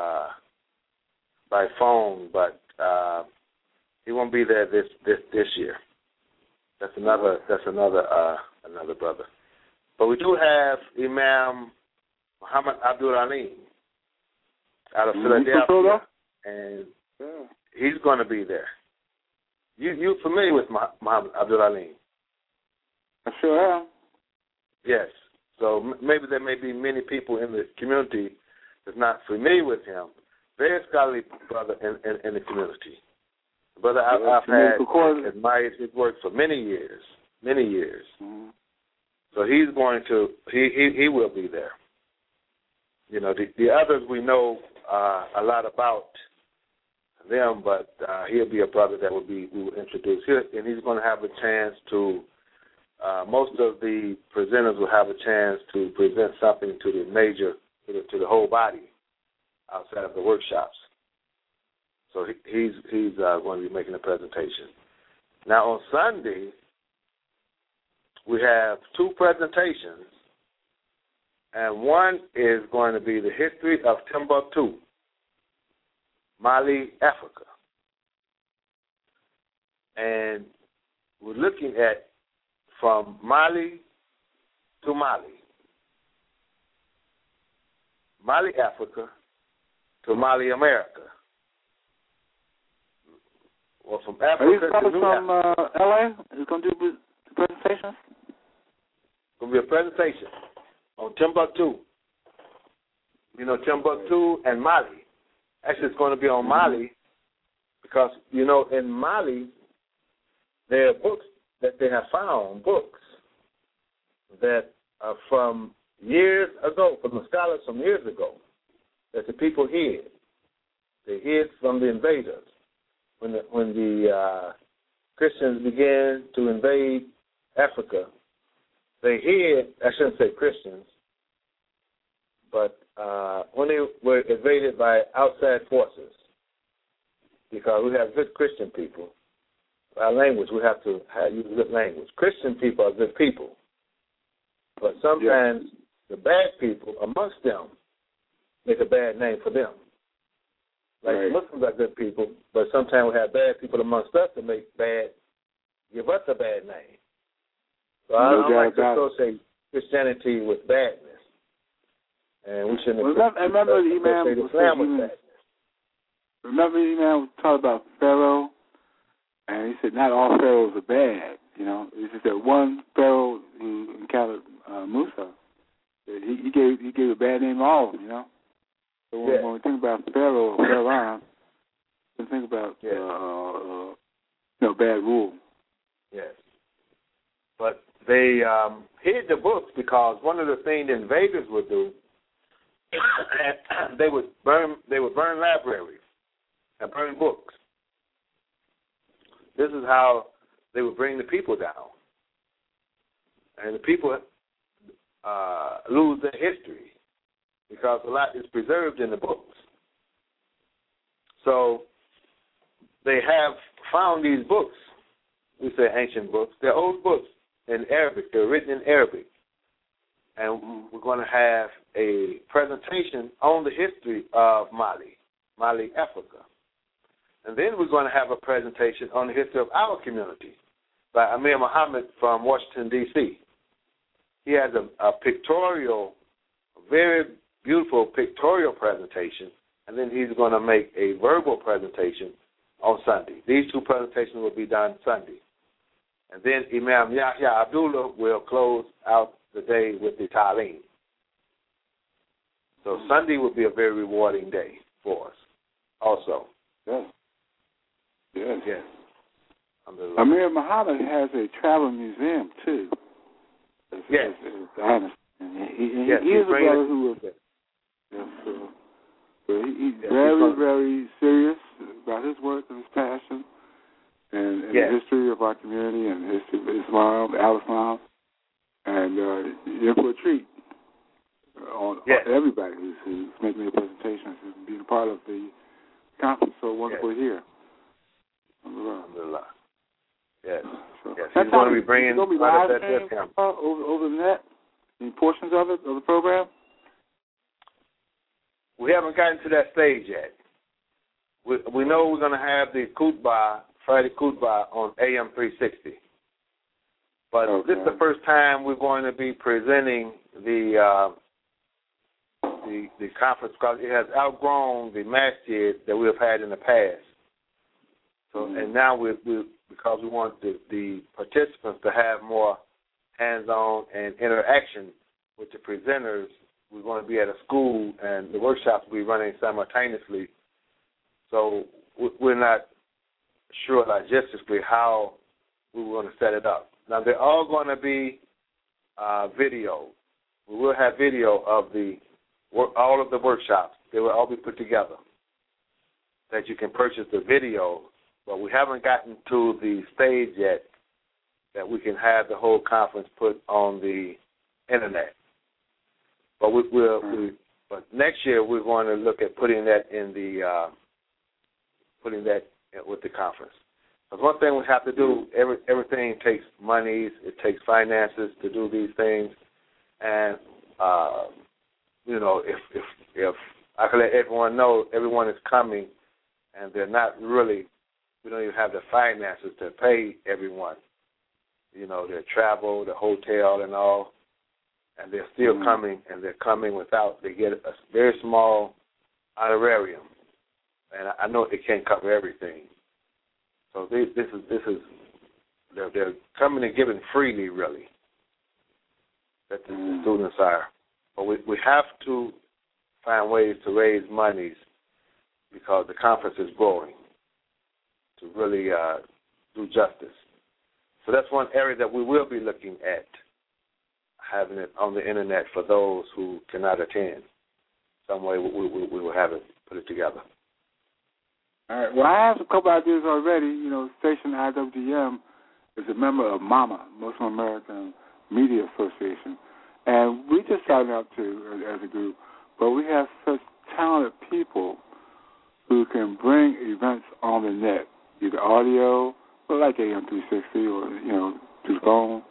by phone, but he won't be there this year. That's another brother. But we do have Imam Muhammad Abdul Alim out of Philadelphia, and he's going to be there. You familiar with Muhammad Abdul Alim? I sure am. Yes. So maybe there may be many people in the community that's not familiar with him. Very scholarly brother in the community. Brother, I've admired his work for many years. Mm-hmm. So he's going to, he will be there. The others we know a lot about them, but he'll be a brother that we will introduce here, and he's going to have a chance to most of the presenters will have a chance to present something to to the whole body outside of the workshops. So he's going to be making a presentation. Now on Sunday, we have 2 presentations, and one is going to be the history of Timbuktu, Mali, Africa. And we're looking at from Mali to Mali, Mali, Africa to Mali, America. Or from Africa Are you to coming New from Africa. L.A.? Is going to do the presentation? Going to be a presentation on Timbuktu. You know, Timbuktu and Mali. Actually, it's going to be on Mali because, you know, in Mali, there are books that they have found, books that are from years ago, from the scholars from years ago, that the people hid. They hid from the invaders. When the Christians began to invade Africa, they hid, I shouldn't say Christians, but when they were invaded by outside forces, because we have good Christian people, our language, we have to use good language. Christian people are good people, but sometimes the bad people amongst them make a bad name for them. Like Muslims are good people, but sometimes we have bad people amongst us that give us a bad name. So I don't like to associate Christianity with badness. And we shouldn't remember the Imam Islam with badness. Remember the Imam talked about Pharaoh, and he said not all pharaohs are bad. You know, it's just that one pharaoh who encountered Musa, he gave a bad name to all of them. You know. So when we think about Pharaoh or Pharaoh, we think about bad rule. Yes. But they hid the books because one of the things the invaders would do, they would burn libraries and burn books. This is how they would bring the people down. And the people lose their history, because a lot is preserved in the books. So they have found these books. We say ancient books. They're old books in Arabic. They're written in Arabic. And we're going to have a presentation on the history of Mali, Africa. And then we're going to have a presentation on the history of our community by Amir Muhammad from Washington, D.C. He has a pictorial, very beautiful pictorial presentation, and then he's going to make a verbal presentation on Sunday. These 2 presentations will be done Sunday. And then Imam Yahya Abdullah will close out the day with the Ta'aleem. So Sunday will be a very rewarding day for us also. Yes. Amir Muhammad has a travel museum, too. Yes. He is a brother who was... So he's very serious about his work and his passion and the history of our community and the history of Islam, Al-Islam, and you're for a treat on everybody who's making their presentations and being a part of the conference. So wonderful here. Alhamdulillah. Yes. So he's going to be bringing over the net, any portions of it, of the program? We haven't gotten to that stage yet. We know we're going to have the Khutbah, Friday Khutbah on AM 360. But this is the first time we're going to be presenting the conference, because it has outgrown the masjid that we have had in the past. So and now because we want the participants to have more hands-on and interaction with the presenters. We're going to be at a school, and the workshops will be running simultaneously. So we're not sure logistically how we want to set it up. Now, they're all going to be video. We will have video of all of the workshops. They will all be put together that you can purchase the video, but we haven't gotten to the stage yet that we can have the whole conference put on the internet. But but next year we're going to look at putting that with the conference. Because one thing we have to do, everything takes monies, it takes finances to do these things, and if I can let everyone know everyone is coming, and they're not really, we don't even have the finances to pay everyone, their travel, the hotel, and all, and they're still coming, and they're coming without, they get a very small honorarium, and I know they can't cover everything. So this is they're coming and giving freely, really, that the students are. But we have to find ways to raise monies because the conference is growing to really do justice. So that's one area that we will be looking at, having it on the internet for those who cannot attend. Some way we will have it, put it together. All right. Well, I have a couple ideas already. Station IWDM is a member of MAMA, Muslim American Media Association, and we just signed up too as a group. But we have such talented people who can bring events on the net, either audio, like AM 360, or through the phone,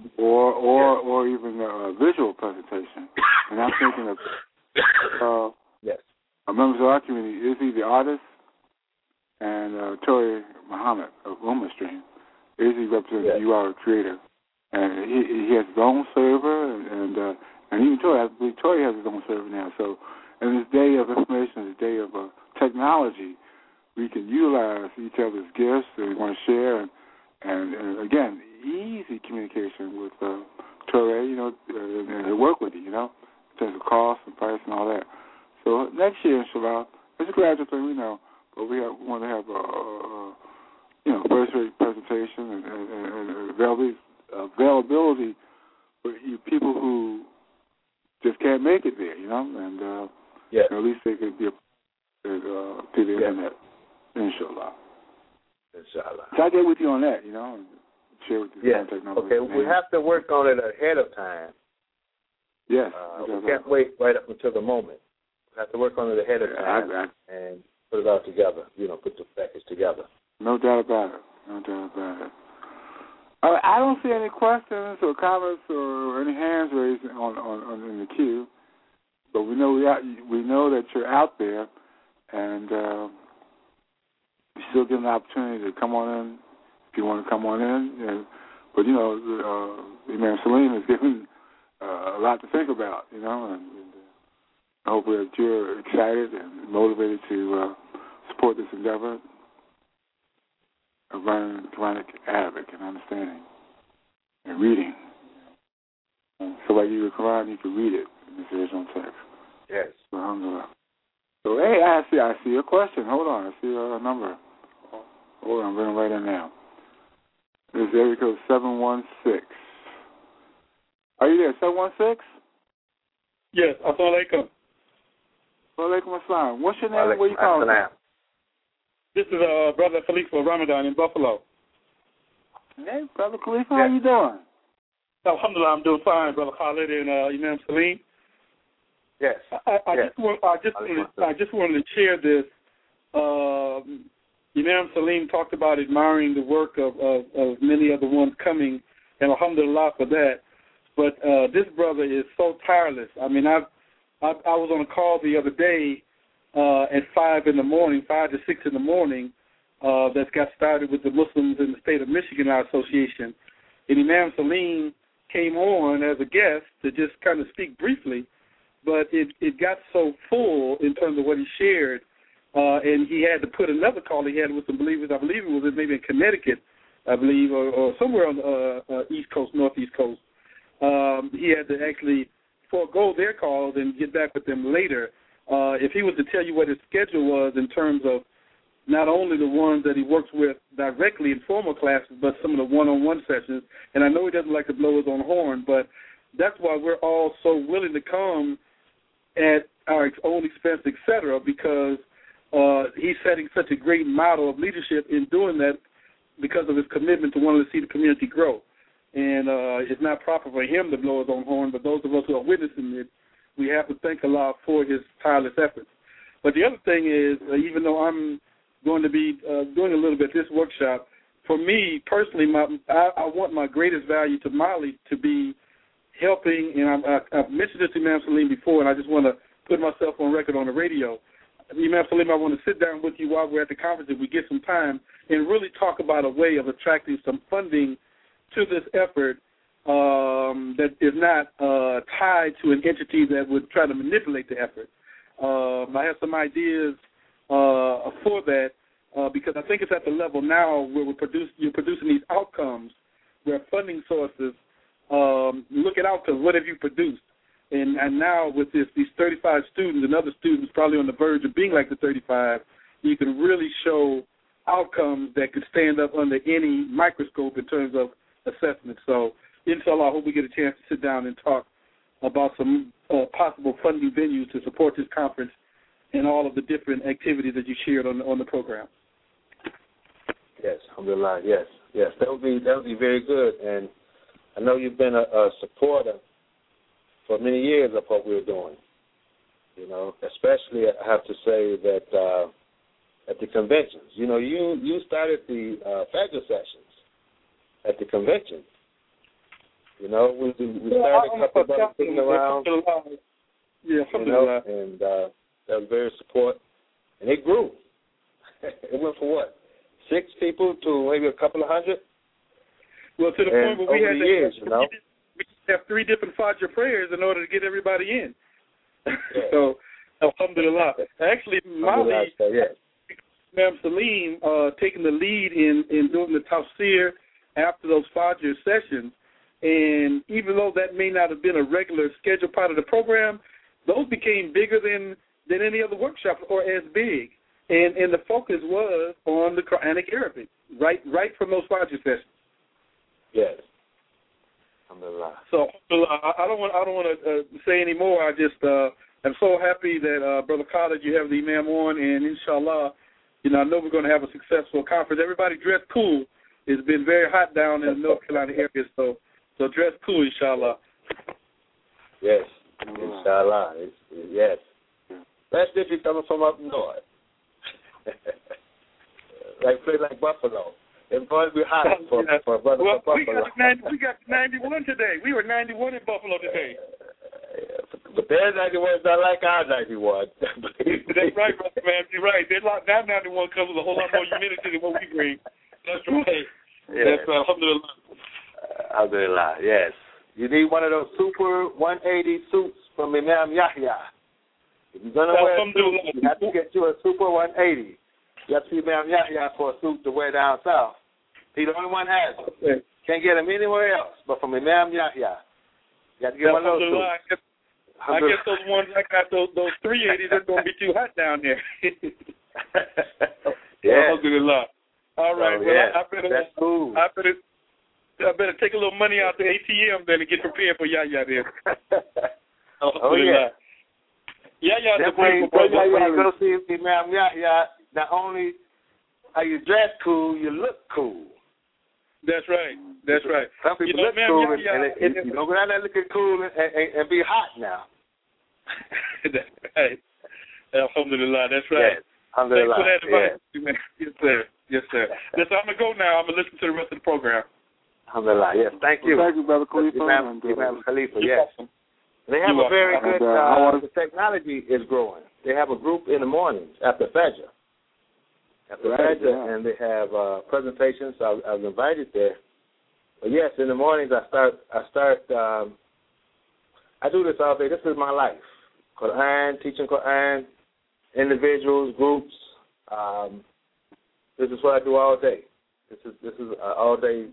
or even a visual presentation. And I'm thinking of members of our community, Izzy the artist, and Tori Muhammad of Uma Stream. Izzy represents You Are a Creator, and he has his own server, and even Tori has his own server now. So in this day of information, this day of technology, we can utilize each other's gifts that we want to share, and again, easy communication with Tori, and work with you, in terms of cost and price and all that. So next year, inshallah, it's a gradual thing, we know, but we want to have first-rate presentation and availability for you people who just can't make it there, and at least they could be to the internet, inshallah. So I get with you on that, and share with you contact numbers. Okay, we have to work on it ahead of time. Yes. We can't wait right up until the moment. We have to work on it ahead of time and put it all together, put the package together. No doubt about it. I don't see any questions or comments or any hands raised on in the queue, but we know that you're out there, and you still get an opportunity to come on in if you want to come on in. But Imam Salim has given a lot to think about, and hopefully that you're excited and motivated to support this endeavor of learning Quranic Arabic and understanding and reading. So like you read the Quran, you can read it in its original text. Yes. Alhamdulillah. So, hey, I see a question. Hold on. I see a number. Hold on. I'm bringing it right in now. This is area code 716. Are you there, 716? Yes. Assalamu alaikum. Wa alaikum assalam. What's your name? Where you calling from? This is Brother Khalifa Ramadan in Buffalo. Hey, Brother Khalifa, how you doing? Alhamdulillah, I'm doing fine, Brother Khalid and Imam Salim. Yes. I just wanted to share this. Imam Salim talked about admiring the work of many of the ones coming, and alhamdulillah for that. But this brother is so tireless. I mean, I was on a call the other day at 5 to 6 in the morning, that got started with the Muslims in the state of Michigan, our association. And Imam Salim came on as a guest to just kind of speak briefly, but it got so full in terms of what he shared, and he had to put another call he had with some believers. I believe it was maybe in Connecticut, or somewhere on the East Coast, Northeast Coast. He had to actually forego their calls and get back with them later. If he was to tell you what his schedule was in terms of not only the ones that he works with directly in formal classes, but some of the one-on-one sessions. And I know he doesn't like to blow his own horn, but that's why we're all so willing to come at our own expense, et cetera, because he's setting such a great model of leadership in doing that because of his commitment to wanting to see the community grow. and it's not proper for him to blow his own horn, but those of us who are witnessing it, we have to thank Allah for his tireless efforts. But the other thing is, even though I'm going to be doing a little bit of this workshop, for me personally, I want my greatest value to Mali to be helping, and I've mentioned this to Imam Salim before, and I just want to put myself on record on the radio. Imam Salim, I want to sit down with you while we're at the conference if we get some time and really talk about a way of attracting some funding to this effort that is not tied to an entity that would try to manipulate the effort. I have some ideas for that because I think it's at the level now where you're producing these outcomes where funding sources look at outcomes. What have you produced? And now with these 35 students and other students probably on the verge of being like the 35, you can really show outcomes that could stand up under any microscope in terms of assessment. So, inshallah, I hope we get a chance to sit down and talk about some possible funding venues to support this conference and all of the different activities that you shared on the program. Yes, alhamdulillah, yes. That would be very good. And I know you've been a supporter for many years of what we're doing. You know, especially I have to say that at the conventions. You know, you started the Fajr sessions at the convention. You know, we started a couple of brothers sitting around. Yeah, you know, and that was very support. And it grew. It went from what? 6 people to maybe a couple of hundred? Well, to the point where we had years, we have 3 different Fajr prayers in order to get everybody in. Yeah. So, alhamdulillah. Actually, Mali, Imam Salim, taking the lead in doing the tafsir after those Fajr sessions. And even though that may not have been a regular scheduled part of the program, those became bigger than any other workshop or as big. And the focus was on the Quranic Arabic, right from those Fajr sessions. Yes. Alhamdulillah. So I don't want to say any more. I just am so happy that Brother Khalid, you have the Imam on, and inshallah, you know, I know we're going to have a successful conference. Everybody dress cool. It's been very hot down in the North Carolina area, so dress cool, inshallah. Yes, inshallah. Yes. Especially if you're coming from up north. like Buffalo. It's going to be hot for Brother Buffalo. We got 91 today. We were 91 in Buffalo today. But their 91 is not like our 91. That's right, brother, man. You're right. That 91 comes with a whole lot more humidity than what we bring. That's right. Yes. That's alhamdulillah. Alhamdulillah, yes. You need one of those Super 180 suits from Imam Yahya. If you're going to wear a suit, you have to get you a Super 180. You have to see Imam Yahya for a suit to wear down south. He's the only one has it. Okay. Can't get him anywhere else but from Imam Yahya. You have to get one of those suits. I guess those ones I got, those 380s, are going to be too hot down there. Yeah. Alhamdulillah. All right. That's cool. I better take a little money out the ATM then and get prepared for Yahya then. Alhamdulillah. Yahya's a beautiful brother. When you go brother. see Imam Yahya, not only are you dressed cool, you look cool. That's right. That's right. Some people look cool, and you don't go out there looking cool and be hot now. That's right. Alhamdulillah. That's right. Yes. Alhamdulillah. Thanks for that advice. Yes, sir. Yes, sir. Listen, I'm going to go now. I'm going to listen to the rest of the program. Alhamdulillah. Yes. Thank you. Thank you, Brother Khalifa. Imam Khalifa, yes. They have a very good, the technology is growing. They have a group in the mornings after Fajr. And they have presentations. I was invited there. But yes, in the mornings I do this all day. This is my life. Quran, teaching Quran, individuals, groups. This is what I do all day. This is an all day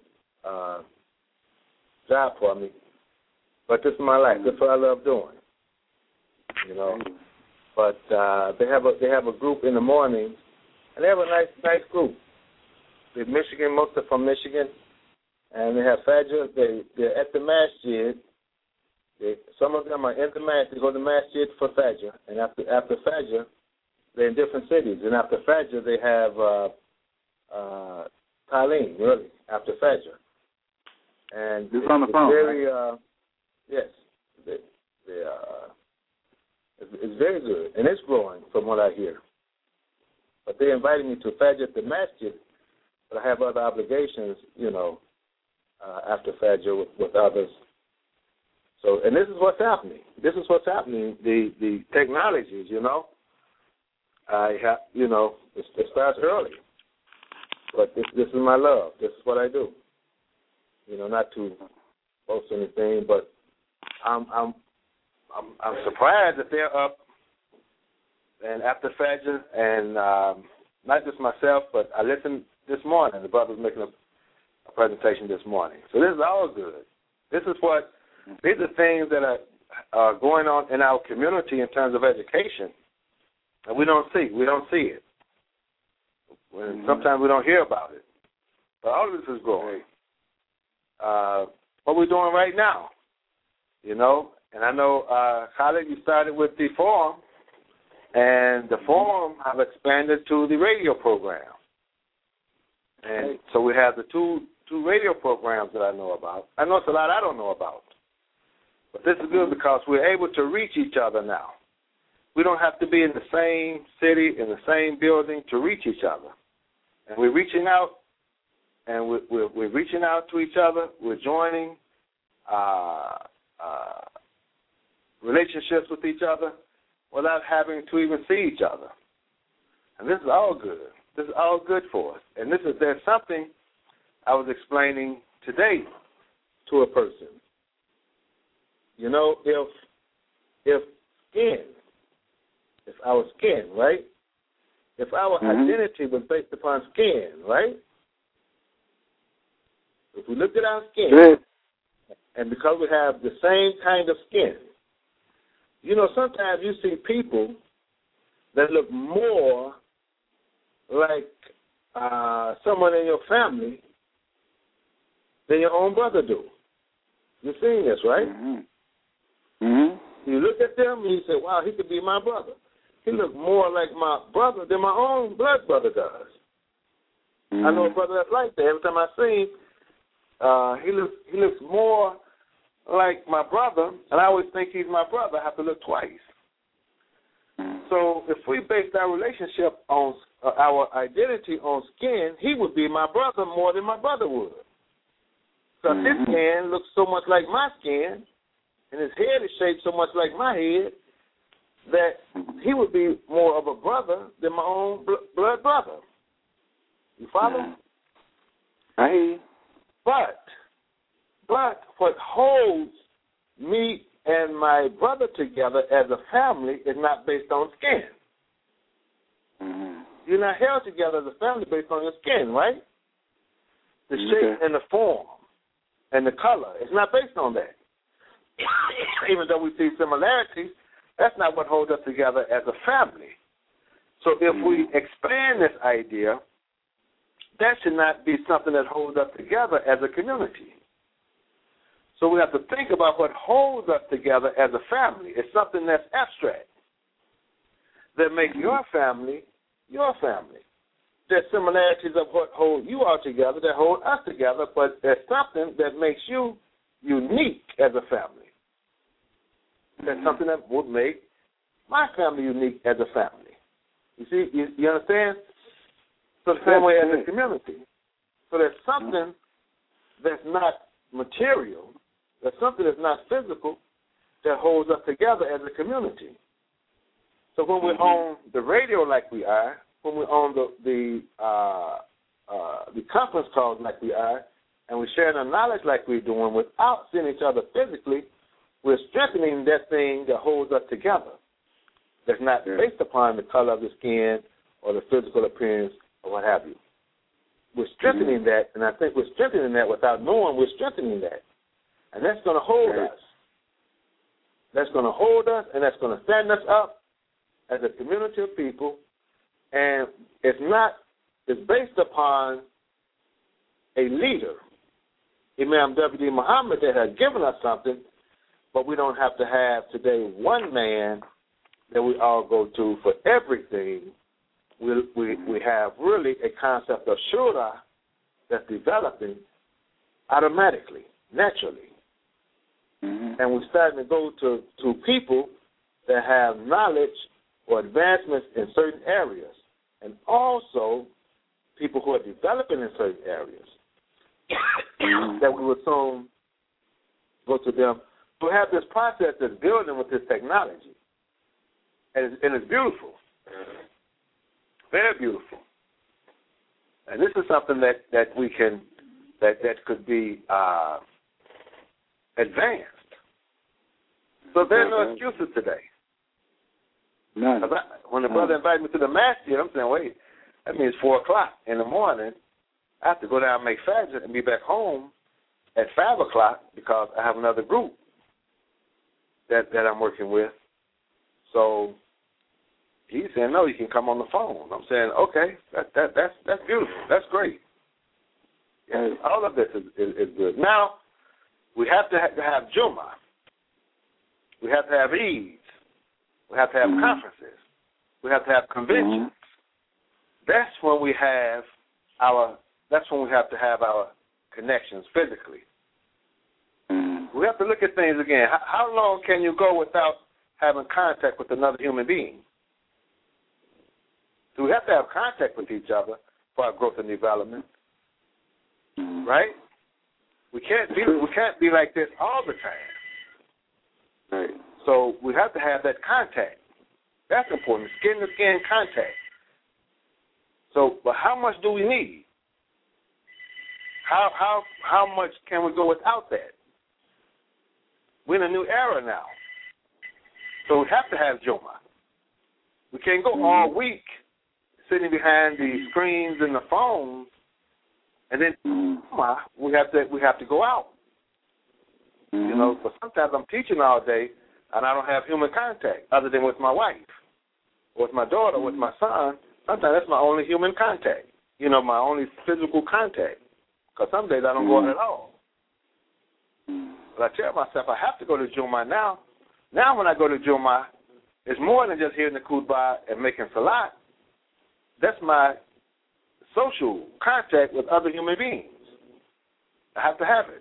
job for me. But this is my life. This is what I love doing. You know. But they have a group in the morning. And they have a nice group. They're Michigan, most are from Michigan, and they have Fajr. They're at the masjid. Some of them are in the masjid. They go to the masjid for Fajr, and after Fajr, they're in different cities. And after Fajr, they have Talim, really, after Fajr. And it's on the phone. Very, yes, it's very good, and it's growing from what I hear. But they invited me to Fajr at the Masjid, but I have other obligations, after Fajr with others. So, and this is what's happening. The technologies, I have, it starts early. But this is my love. This is what I do. Not to boast anything, but I'm surprised that they're up and after Fajr, and not just myself, but I listened this morning. The brother was making a presentation this morning. So this is all good. These are things that are going on in our community in terms of education, and we don't see it. Sometimes we don't hear about it. But all of this is growing. What we're doing right now, and I know, Khalid, you started with the forum, and the forum have expanded to the radio program. And so we have the two radio programs that I know about. I know it's a lot I don't know about. But this is good because we're able to reach each other now. We don't have to be in the same city, in the same building to reach each other. And we're reaching out, and we're reaching out to each other. We're joining relationships with each other without having to even see each other. And this is all good. This is all good for us. And there's something I was explaining today to a person. If our skin, right? If our identity was based upon skin, right? If we looked at our skin, and because we have the same kind of skin, sometimes you see people that look more like someone in your family than your own brother do. You're seeing this, right? You look at them and you say, wow, he could be my brother. He looks more like my brother than my own blood brother does. I know a brother that's like that. Every time I see him, he looks more like my brother, and I always think he's my brother. I have to look twice. So if we based our relationship on our identity on skin, he would be my brother more than my brother would. Because his skin looks so much like my skin, and his head is shaped so much like my head, that he would be more of a brother than my own blood brother. You follow? I hear you. But what holds me and my brother together as a family is not based on skin. You're not held together as a family based on your skin, right? The shape and the form and the color. It's not based on that. Even though we see similarities, that's not what holds us together as a family. So if we expand this idea, that should not be something that holds us together as a community. So we have to think about what holds us together as a family. It's something that's abstract, that makes your family your family. There's similarities of what hold you all together that hold us together, but there's something that makes you unique as a family. There's something that would make my family unique as a family. You see, you understand? So the same way as a community. So there's something that's not material, there's something that's not physical that holds us together as a community. So when we're on the radio like we are, when we're on the conference calls like we are, and we're sharing our knowledge like we're doing without seeing each other physically, we're strengthening that thing that holds us together. That's not based upon the color of the skin or the physical appearance or what have you. We're strengthening that, and I think we're strengthening that without knowing we're strengthening that. And that's going to hold us. That's going to hold us, and that's going to stand us up as a community of people. And it's based upon a leader, Imam W.D. Muhammad, that has given us something, but we don't have to have today one man that we all go to for everything. We have really a concept of shura that's developing automatically. naturally. And we're starting to go to people that have knowledge or advancements in certain areas, and also people who are developing in certain areas that we will soon go to them to have this process that's building with this technology. And it's beautiful, very beautiful. And this is something that we can, that could be advanced. So there are no excuses today. None. When the brother invited me to the masjid, I'm saying, wait, that means 4 o'clock in the morning. I have to go down and make fajr and be back home at 5 o'clock because I have another group that I'm working with. So he's saying, no, you can come on the phone. I'm saying, okay, that's beautiful. That's great. Yeah, all of this is good. Now, we have to have Jummah. We have to have Eids. We have to have conferences. We have to have conventions. That's when we have to have our connections physically. We have to look at things again. How long can you go without having contact with another human being? So we have to have contact with each other for our growth and development, right? We can't be like this all the time. Right. So we have to have that contact. That's important, skin-to-skin contact. So, but how much do we need? How much can we go without that? We're in a new era now. So we have to have Jummah. We can't go all week sitting behind the screens and the phones, and then we have to go out. You know, but sometimes I'm teaching all day and I don't have human contact other than with my wife or with my daughter or with my son. Sometimes that's my only human contact, you know, my only physical contact, because some days I don't go out at all. But I tell myself I have to go to Jummah now. Now when I go to Jummah, it's more than just hearing the khutbah and making salat. That's my social contact with other human beings. I have to have it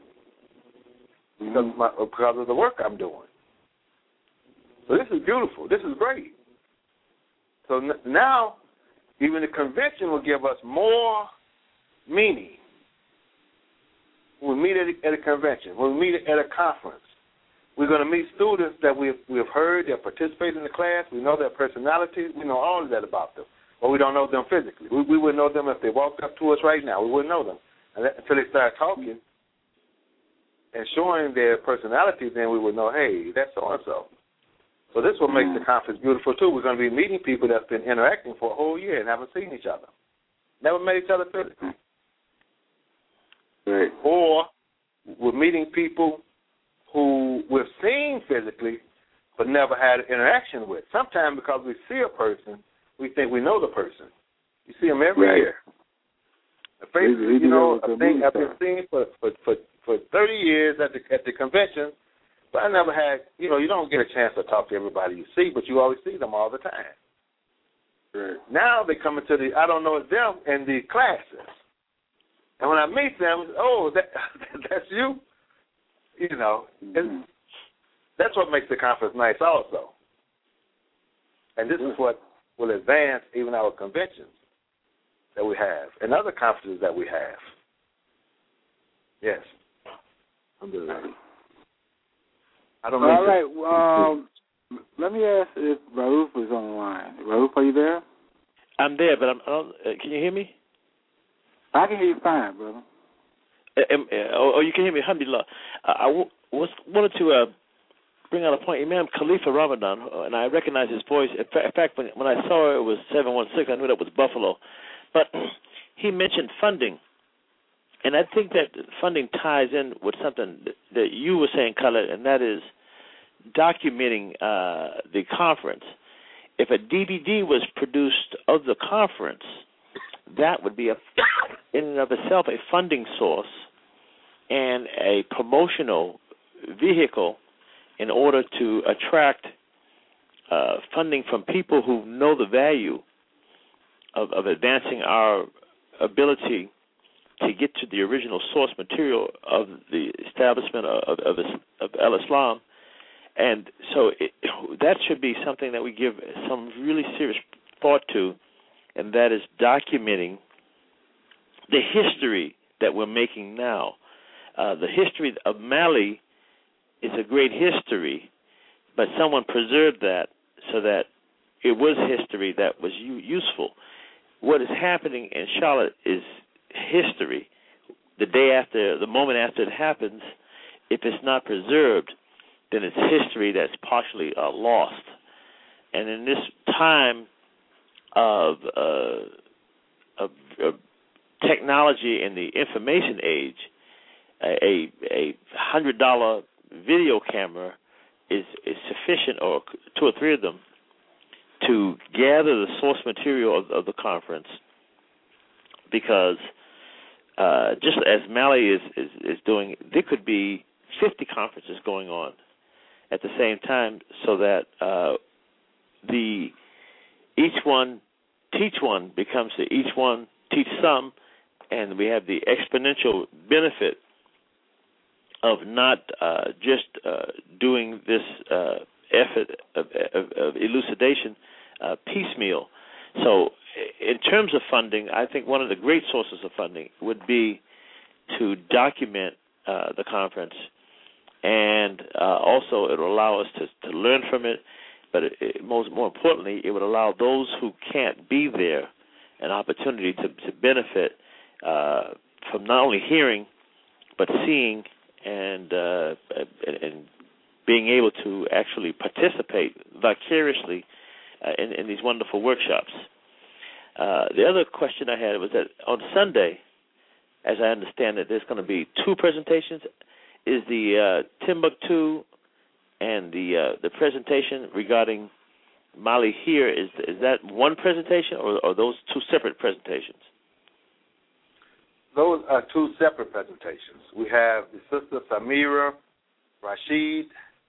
because of the work I'm doing. So this is beautiful. This is great. So now even the convention will give us more meaning. When we meet at a convention, when we meet at a conference, we're going to meet students that we've heard, that participate in the class. We know their personalities. We know all of that about them. But we don't know them physically. We wouldn't know them if they walked up to us right now. We wouldn't know them until they start talking and showing their personalities. Then we would know, hey, that's so-and-so. So this will make the conference beautiful, too. We're going to be meeting people that's been interacting for a whole year and haven't seen each other. Never met each other physically. Right. Or we're meeting people who we've seen physically but never had an interaction with. Sometimes because we see a person, we think we know the person. You see them every year. The faces, you know, a thing I've been seeing for 30 years at the convention, but I never had, you know, you don't get a chance to talk to everybody you see, but you always see them all the time. Right. Now they come into I don't know it's them in the classes. And when I meet them, oh, that's you? You know, that's what makes the conference nice also. And this is what will advance even our conventions that we have and other conferences that we have. Yes. I don't know. All right. Let me ask if Rauf is on the line. Rauf, are you there? I'm there, but can you hear me? I can hear you fine, brother. You can hear me. Alhamdulillah. I wanted to bring out a point. Imam Khalifa Ramadan, and I recognize his voice. In fact, when I saw it was 716, I knew that was Buffalo. But he mentioned funding. And I think that funding ties in with something that you were saying, Khaled, and that is documenting the conference. If a DVD was produced of the conference, that would be, in and of itself, a funding source and a promotional vehicle in order to attract funding from people who know the value of advancing our ability to get to the original source material of the establishment of al-Islam. And so that should be something that we give some really serious thought to, and that is documenting the history that we're making now. The history of Mali is a great history, but someone preserved that so that it was history that was useful. What is happening in Charlotte is history. The moment after it happens, if it's not preserved, then it's history that's partially lost. And in this time of technology and the information age, a $100 video camera is sufficient, or two or three of them, to gather the source material of the conference. Because just as Mali is doing, there could be 50 conferences going on at the same time, so that each one teach one becomes the each one teach some, and we have the exponential benefit of not just doing this effort of elucidation piecemeal. So in terms of funding, I think one of the great sources of funding would be to document the conference, and also it will allow us to learn from it, but more importantly, it would allow those who can't be there an opportunity to benefit from not only hearing but seeing and being able to actually participate vicariously in these wonderful workshops. The other question I had was that on Sunday, as I understand it, there's going to be two presentations. Is the Timbuktu and the presentation regarding Mali here, is that one presentation, or are those two separate presentations? Those are two separate presentations. We have the sister Samira Rashid.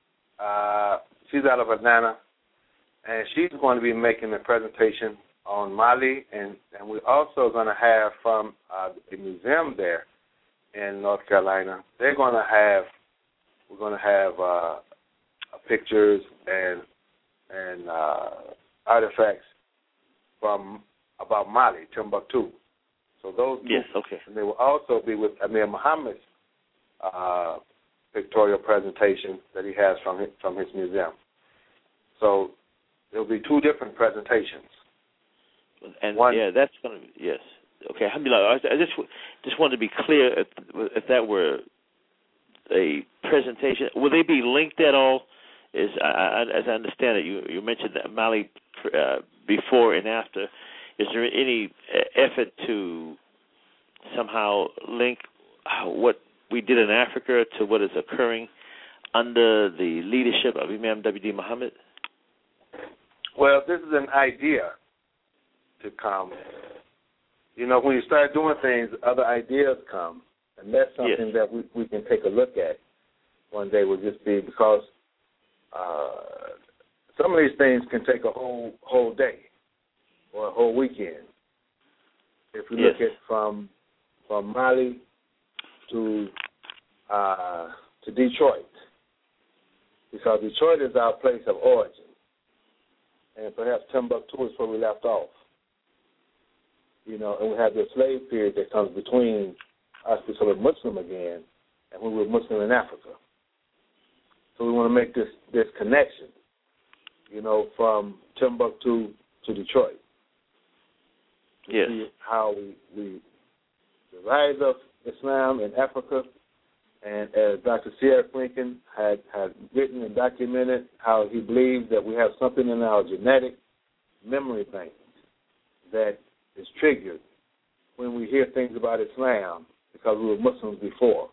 She's out of Atlanta, and she's going to be making a presentation on Mali, and we're also going to have from the museum there in North Carolina. We're going to have pictures and artifacts about Mali, Timbuktu. So those two, yes, okay. And they will also be with Amir Muhammad's pictorial presentation that he has from his museum. So there will be two different presentations. And that's going to yes. Okay, alhamdulillah. I just wanted to be clear if that were a presentation. Will they be linked at all? As I understand it, you mentioned that Mali before and after. Is there any effort to somehow link what we did in Africa to what is occurring under the leadership of Imam W.D. Muhammad? Well, this is an idea to come. You know, when you start doing things, other ideas come, and that's something that we can take a look at one day. Will just be because some of these things can take a whole day or a whole weekend. If we look at from Mali to Detroit, because Detroit is our place of origin, and perhaps Timbuktu is where we left off. You know, and we have the slave period that comes between us becoming Muslim again and when we were Muslim in Africa. So we want to make this connection, you know, from Timbuktu to Detroit. Yes. See how the rise of Islam in Africa, and as Dr. C.F. Lincoln had written and documented how he believed that we have something in our genetic memory bank that is triggered when we hear things about Islam because we were Muslims before.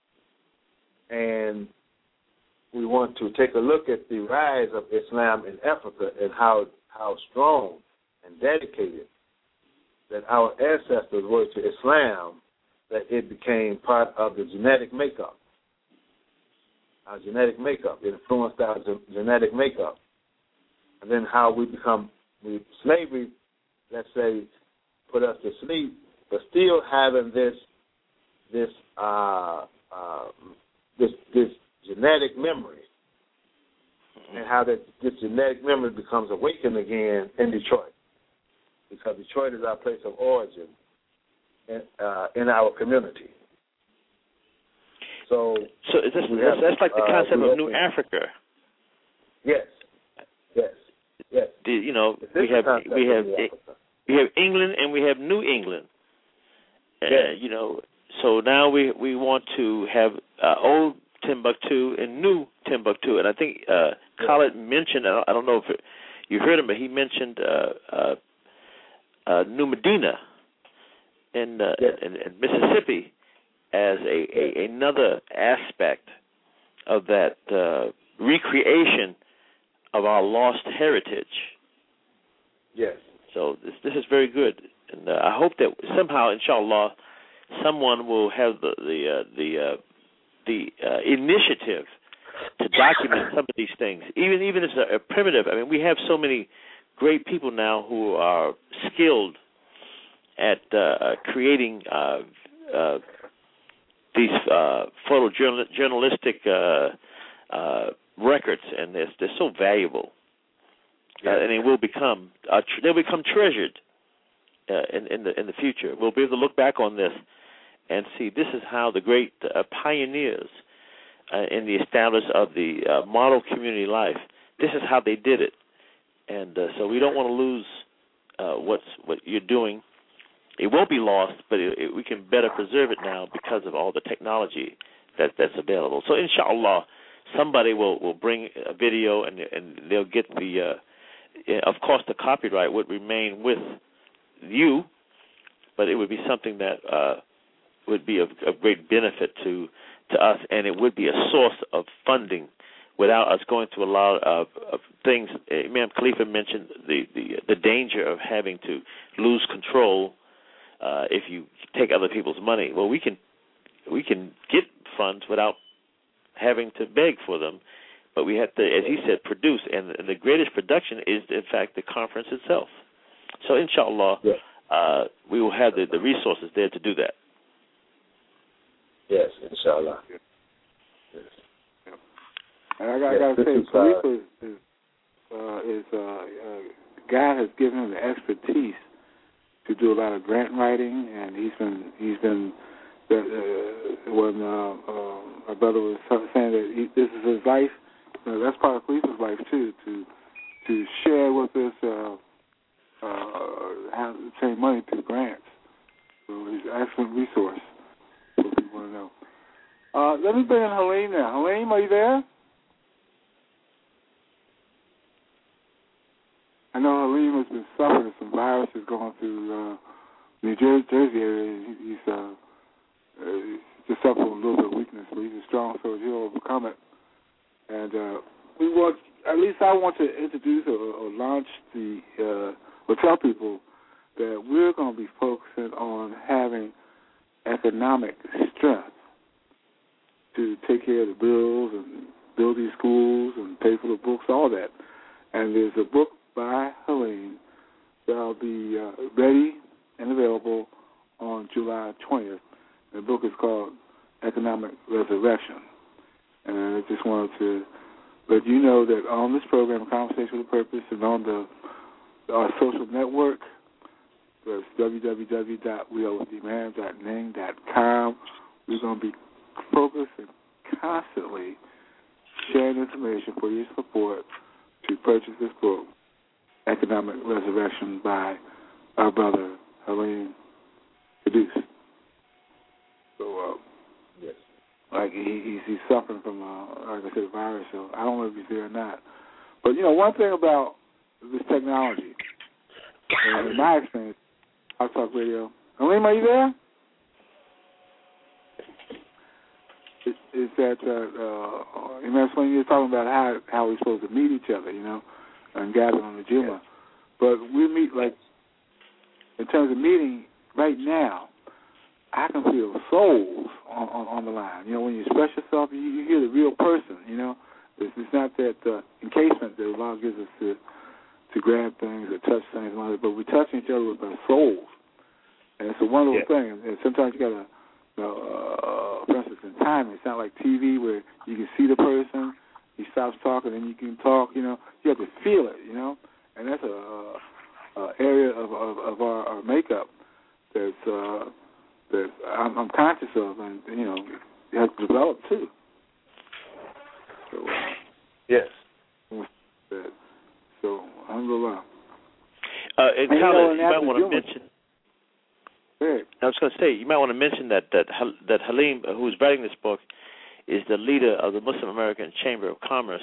And we want to take a look at the rise of Islam in Africa and how strong and dedicated that our ancestors were to Islam, that it became part of the genetic makeup. Our genetic makeup, it influenced our genetic makeup. And then how slavery, let's say, put us to sleep, but still having this this genetic memory, and how this genetic memory becomes awakened again in Detroit, because Detroit is our place of origin in our community. So that's like the concept of New Africa. Yes. We have England and we have New England. So now we want to have old Timbuktu and new Timbuktu, and I think Khalid mentioned, I don't know if you heard him, but he mentioned New Medina in Mississippi as another aspect of that recreation of our lost heritage. Yes. So this is very good, and I hope that somehow, inshallah, someone will have the initiative to document some of these things, even if it's a primitive. I mean, we have so many great people now who are skilled at creating these photojournalistic records, and they're so valuable, and they will become they'll become treasured in the future. We'll be able to look back on this and see this is how the great pioneers in the establishment of the model community life, this is how they did it. And so we don't want to lose what you're doing. It won't be lost, but we can better preserve it now because of all the technology that's available. So inshallah, somebody will bring a video, and they'll get the, of course, the copyright would remain with you, but it would be something that would be of great benefit to us, and it would be a source of funding without us going through a lot of things. Imam Khalifa mentioned the danger of having to lose control if you take other people's money. Well, we can get funds without having to beg for them, but we have to, as he said, produce, and the greatest production is, in fact, the conference itself. So, inshallah, we will have the resources there to do that. Yes, inshallah. Yes. And I got to say, Khalifa God has given him the expertise to do a lot of grant writing, and he's been when our brother was saying that this is his life, that's part of Khalifa's life too, to share with us how to obtain money through grants. So he's an excellent resource for people to know. Let me bring in Halim now. Halim, are you there? I know Halim has been suffering some viruses going through New Jersey area. He's just suffering a little bit of weakness, but he's a strong soldier. He'll overcome it. And I want to introduce or launch or tell people that we're going to be focusing on having economic strength to take care of the bills and build these schools and pay for the books, all that. And there's a book by Halim that will be ready and available on July 20th. The book is called Economic Resurrection. And I just wanted to let you know that on this program, Conversation with a Purpose, and on our social network, that's www.wearewiththeman.ning.com, we're going to be focused and constantly sharing information for your support to purchase this book, Economic Resurrection, by our brother Halim Kudus. So, yes, like he's suffering from, like I said, a virus. So I don't know if he's there or not. But one thing about this technology, in my experience, Blog Talk Radio. Halim, are you there? Is that when you're talking about how we're supposed to meet each other, and gather on the Juma. Yes. But we meet, like, in terms of meeting right now, I can feel souls on the line. When you express yourself, you hear the real person, It's not that encasement that Allah gives us to grab things or touch things, but we're touching each other with our souls. And it's a wonderful thing. And sometimes you got to for instance, in time, it's not like TV where you can see the person, he stops talking, and you can talk. You have to feel it. And that's a area of our makeup that I'm conscious of, and you have to develop too. So, yes. So, alhamdulillah. And Khalid, you might want to mention. I was going to say, you might want to mention that Halim, who's writing this book, is the leader of the Muslim American Chamber of Commerce,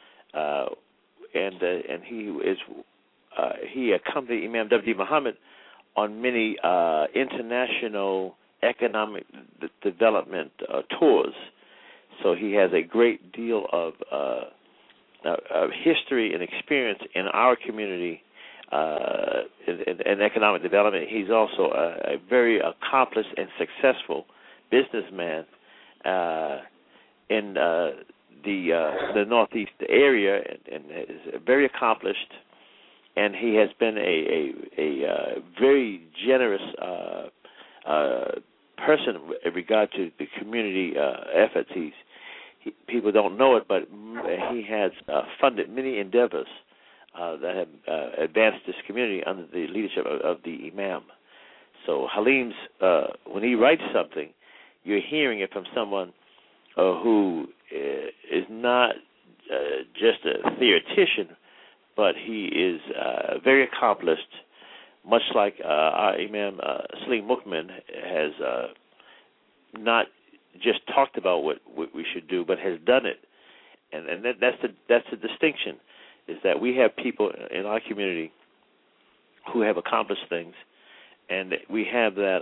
and he accompanied Imam W.D. Muhammad on many international economic development tours. So he has a great deal of history and experience in our community in economic development. He's also a very accomplished and successful businessman in the Northeast area, and is very accomplished. And he has been a very generous person in regard to the community efforts. People don't know it, but he has funded many endeavors that have advanced this community under the leadership of the Imam. So Halim's, when he writes something, you're hearing it from someone who is not just a theoretician, but he is very accomplished, much like our Imam Salim Mukmin has not just talked about what we should do, but has done it. And that's the distinction, is that we have people in our community who have accomplished things, and we have that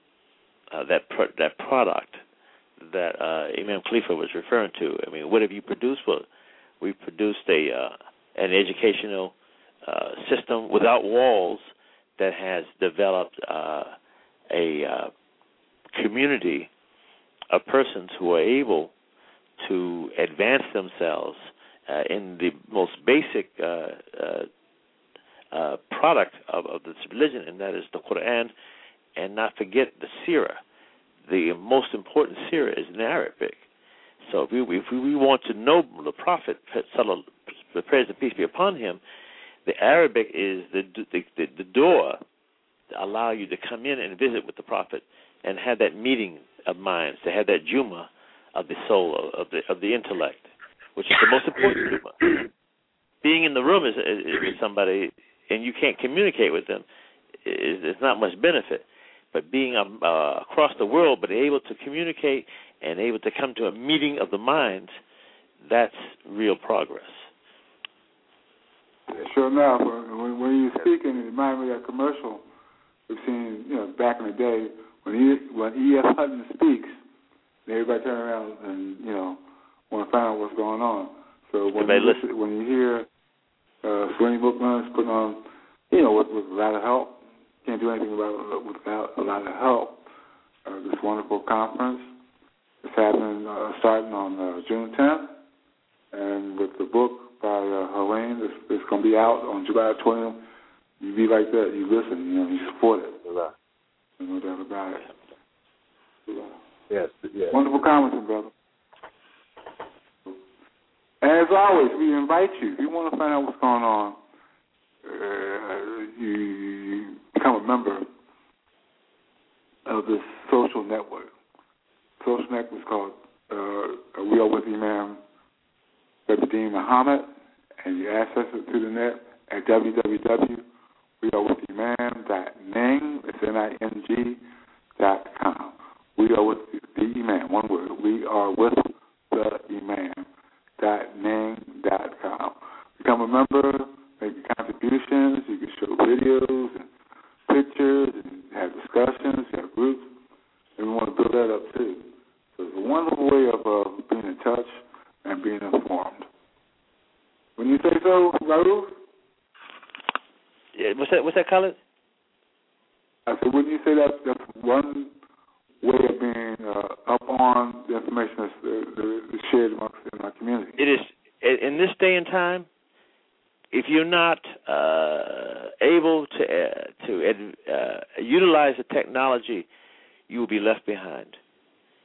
product that Imam Khalifa was referring to. I mean, what have you produced? Well, we produced an educational system without walls that has developed a community of persons who are able to advance themselves in the most basic product of this religion, and that is the Quran, and not forget the Sirah. The most important Sirah is in Arabic. So if we want to know the Prophet, the praise and peace be upon him, the Arabic is the door to allow you to come in and visit with the Prophet and have that meeting of minds, to have that Juma of the soul, of the intellect, which is the most important Juma. Being in the room is with somebody and you can't communicate with them, is not much benefit. But being across the world, but able to communicate and able to come to a meeting of the minds, that's real progress. Yeah, sure enough. When you're speaking, it reminds me of that commercial we've seen, back in the day when E.F. Hutton speaks, everybody turn around and want to find out what's going on. So when you hear Sweeney Bookman's putting on, with a lot of help. Can't do anything without a lot of help. This wonderful conference is happening, starting on June 10th, and with the book by Halim, it's going to be out on July 20th. You be like that, you listen, you support it. No doubt about it. Yes. Wonderful comments, brother. And as always, we invite you. If you want to find out what's going on, you become a member of this social network. Social network is called We Are With Imam W.D. Muhammad, and you access it through the net at www.wearewithimam.ning. It's NING.com. We are with the Imam, one word. We are with the Imam.ning.com. Become a member, make contributions. You can show videos and pictures and have discussions, you have groups, and we want to build that up too. So it's a wonderful way of being in touch and being informed. When you say so, Raouf? Yeah, what's that, Khalid? I said, when you say that's one way of being up on the information that's shared amongst in our community. It is, in this day and time, if you're not able to utilize the technology, you will be left behind.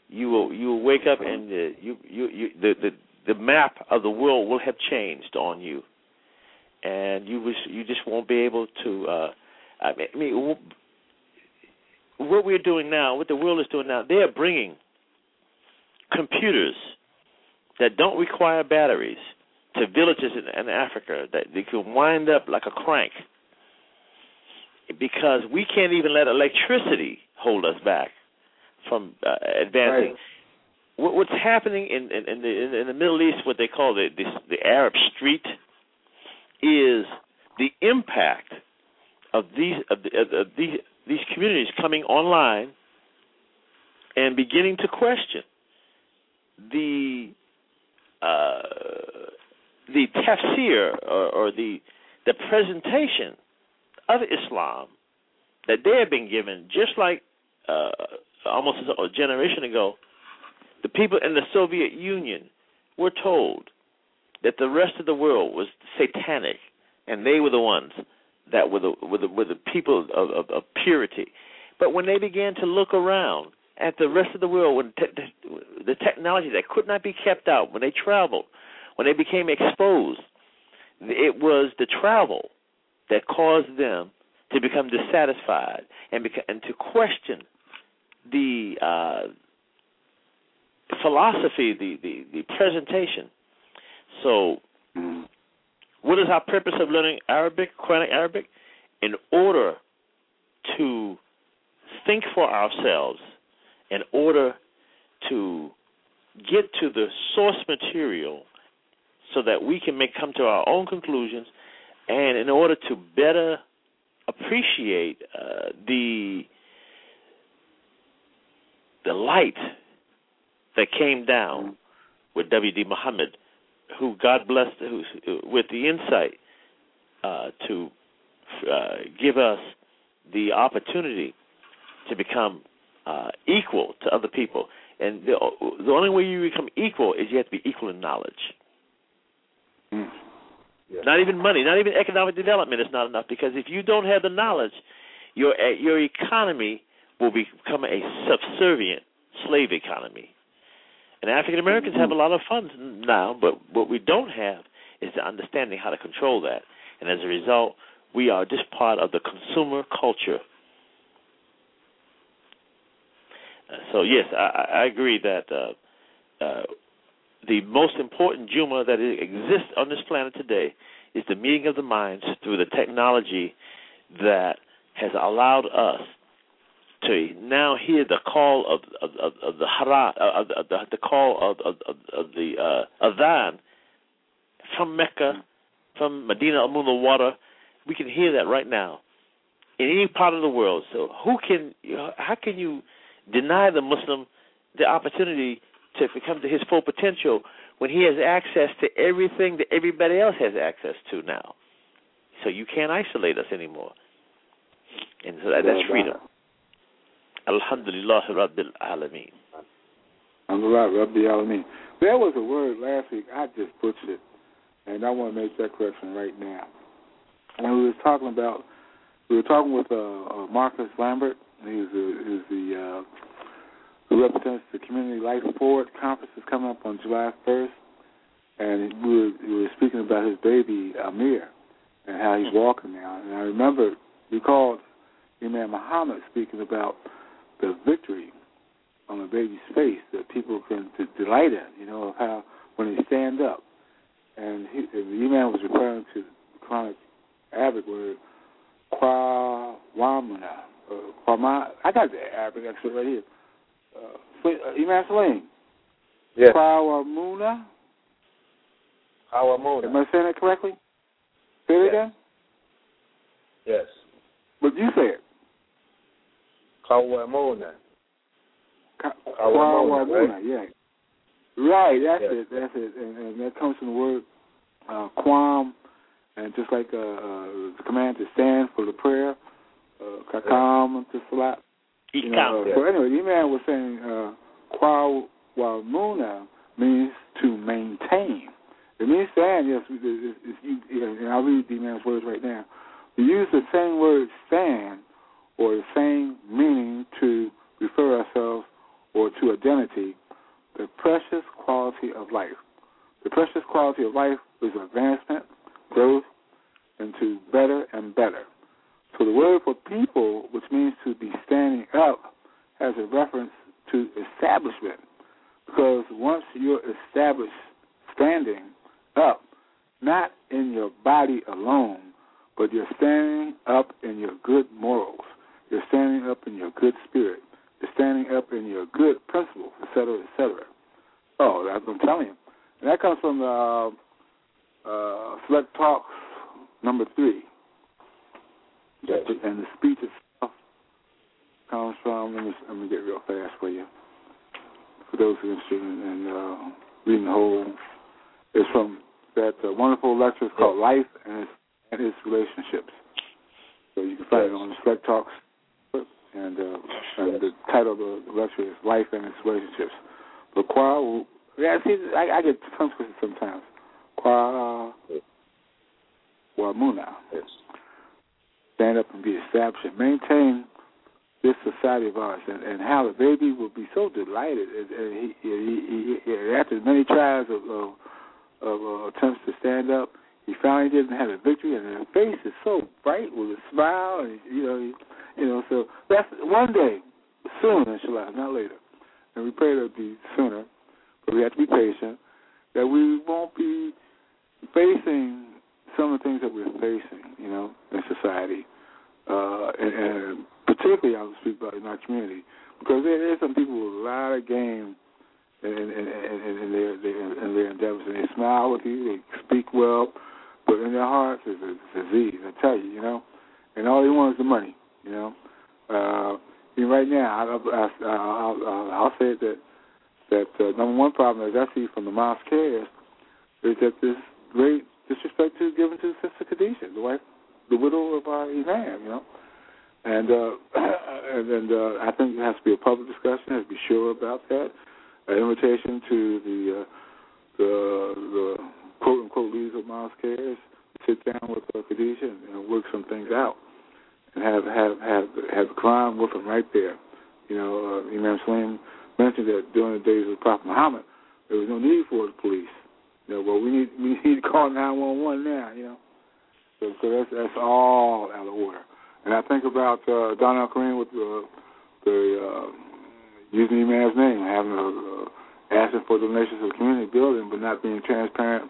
you will wake up and the map of the world will have changed on you, and you just won't be able to. I mean, what we're doing now, what the world is doing now, they are bringing computers that don't require batteries to villages in Africa that they can wind up like a crank, because we can't even let electricity hold us back from advancing. Right. What's happening in the Middle East, what they call the Arab Street, is the impact of these communities coming online and beginning to question the tafsir or the presentation of Islam that they have been given, just like almost a generation ago, the people in the Soviet Union were told that the rest of the world was satanic, and they were the ones that were the people of purity. But when they began to look around at the rest of the world, when the technology that could not be kept out, when they traveled, when they became exposed, it was the travel that caused them to become dissatisfied and to question the philosophy, the presentation. So, what is our purpose of learning Arabic, Quranic Arabic? In order to think for ourselves, in order to get to the source material so that we can come to our own conclusions, and in order to better appreciate the light that came down with W.D. Muhammad, who God blessed with the insight to give us the opportunity to become equal to other people. And the only way you become equal is you have to be equal in knowledge. Yeah. Not even money, not even economic development is not enough, because if you don't have the knowledge, your economy will become a subservient slave economy. And African Americans have a lot of funds now, but what we don't have is the understanding how to control that. And as a result, we are just part of the consumer culture. So yes, I agree that the most important Juma that exists on this planet today is the meeting of the minds through the technology that has allowed us to now hear the call of the hara, the call of the adhan from Mecca, from Medina al-Munawwara. We can hear that right now in any part of the world. So how can you deny the Muslim the opportunity to come to his full potential when he has access to everything that everybody else has access to now? So you can't isolate us anymore. And so that's freedom. Alhamdulillah Rabbil Alameen. Alhamdulillah Rabbil Alameen. There was a word last week, I just butchered it, and I want to make that correction right now. And we were talking with Marcus Lambert, who represents the Community Life Forward Conference that's coming up on July 1st, and we were speaking about his baby Amir and how he's walking now. And I recalled Imam Muhammad speaking about the victory on a baby's face that people can delight in, of how when they stand up. And the Imam was referring to the Quranic Arabic word, Qawamuna. I got the Arabic actually right here. Imam Salim. Yes. Qawamuna. Qawamuna. Am I saying that correctly? Say it again? Yes. But you say it. Qawamuna. Qawamuna, right? yeah. Right, that's it. And that comes from the word Qawm, and just like the command to stand for the prayer, Kakam to Salat. So anyway, the Imam was saying Qawamuna means to maintain. It means stand, yes, and I'll read the Imam's words right now. We use the same word stand or the same meaning to refer ourselves or to identify humanity the precious quality of life. The precious quality of life is advancement, growth, and to better and better. So the word for people, which means to be standing up, has a reference to establishment. Because once you're established standing up, not in your body alone, but you're standing up in your good morals. You're standing up in your good spirit. You're standing up in your good principles, et cetera, et cetera. Oh, that's what I'm telling you. And that comes from Select Talks number 3. Yes. And the speech itself comes from, let me get real fast for you. For those who are interested in reading the whole, it's from that wonderful lecture called Life and Its Relationships. So you can find it on the Select Talks, and the title of the lecture is Life and Its Relationships. But I get tongue twisted sometimes. Muna. Yes. Stand up and be established and maintain this society of ours, and how the baby will be so delighted. And he after many tries of attempts to stand up, he finally didn't have a victory, and his face is so bright with a smile, and you know. So that's one day, soon, inshallah, not later. And we pray that it'll be sooner, but we have to be patient. That we won't be facing some of the things that we're facing, in society, and particularly I would speak about in our community, because there's some people with a lot of game in their endeavors, and they smile with you, they speak well, but in their hearts is a disease. I tell you, and all they want is the money, right now, I'll say that number one problem, as I see from the mosque is that this great disrespect is given to Sister Khadijah, the widow of our Imam, and I think there has to be a public discussion. There has to be sure about that. An invitation to the quote unquote leaders of mosques to sit down with Khadijah and work some things out, and have the Quran with them right there. Imam Salim mentioned that during the days of the Prophet Muhammad, there was no need for the police. Well, we need to call 911 now. So that's all out of order. And I think about Don Al-Kareem with the using Imam's name, having asking for donations to the community building, but not being transparent,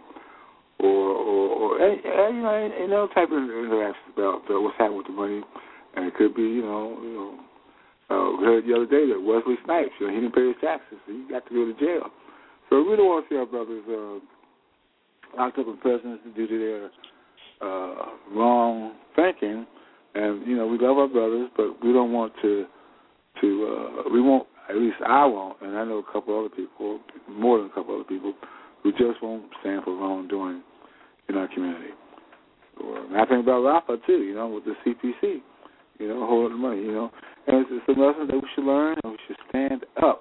or type of interactions about what's happening with the money. And it could be, we heard the other day that Wesley Snipes, he didn't pay his taxes, so he got to go to jail. So we don't want to see our brothers locked up in prisons due to their wrong thinking. And, we love our brothers, but we don't want we won't, at least I won't, and I know a couple other people, more than a couple other people, who just won't stand for wrongdoing in our community. And I think about Rafa, too, with the CPC, holding the money, And it's a lesson that we should learn, and we should stand up,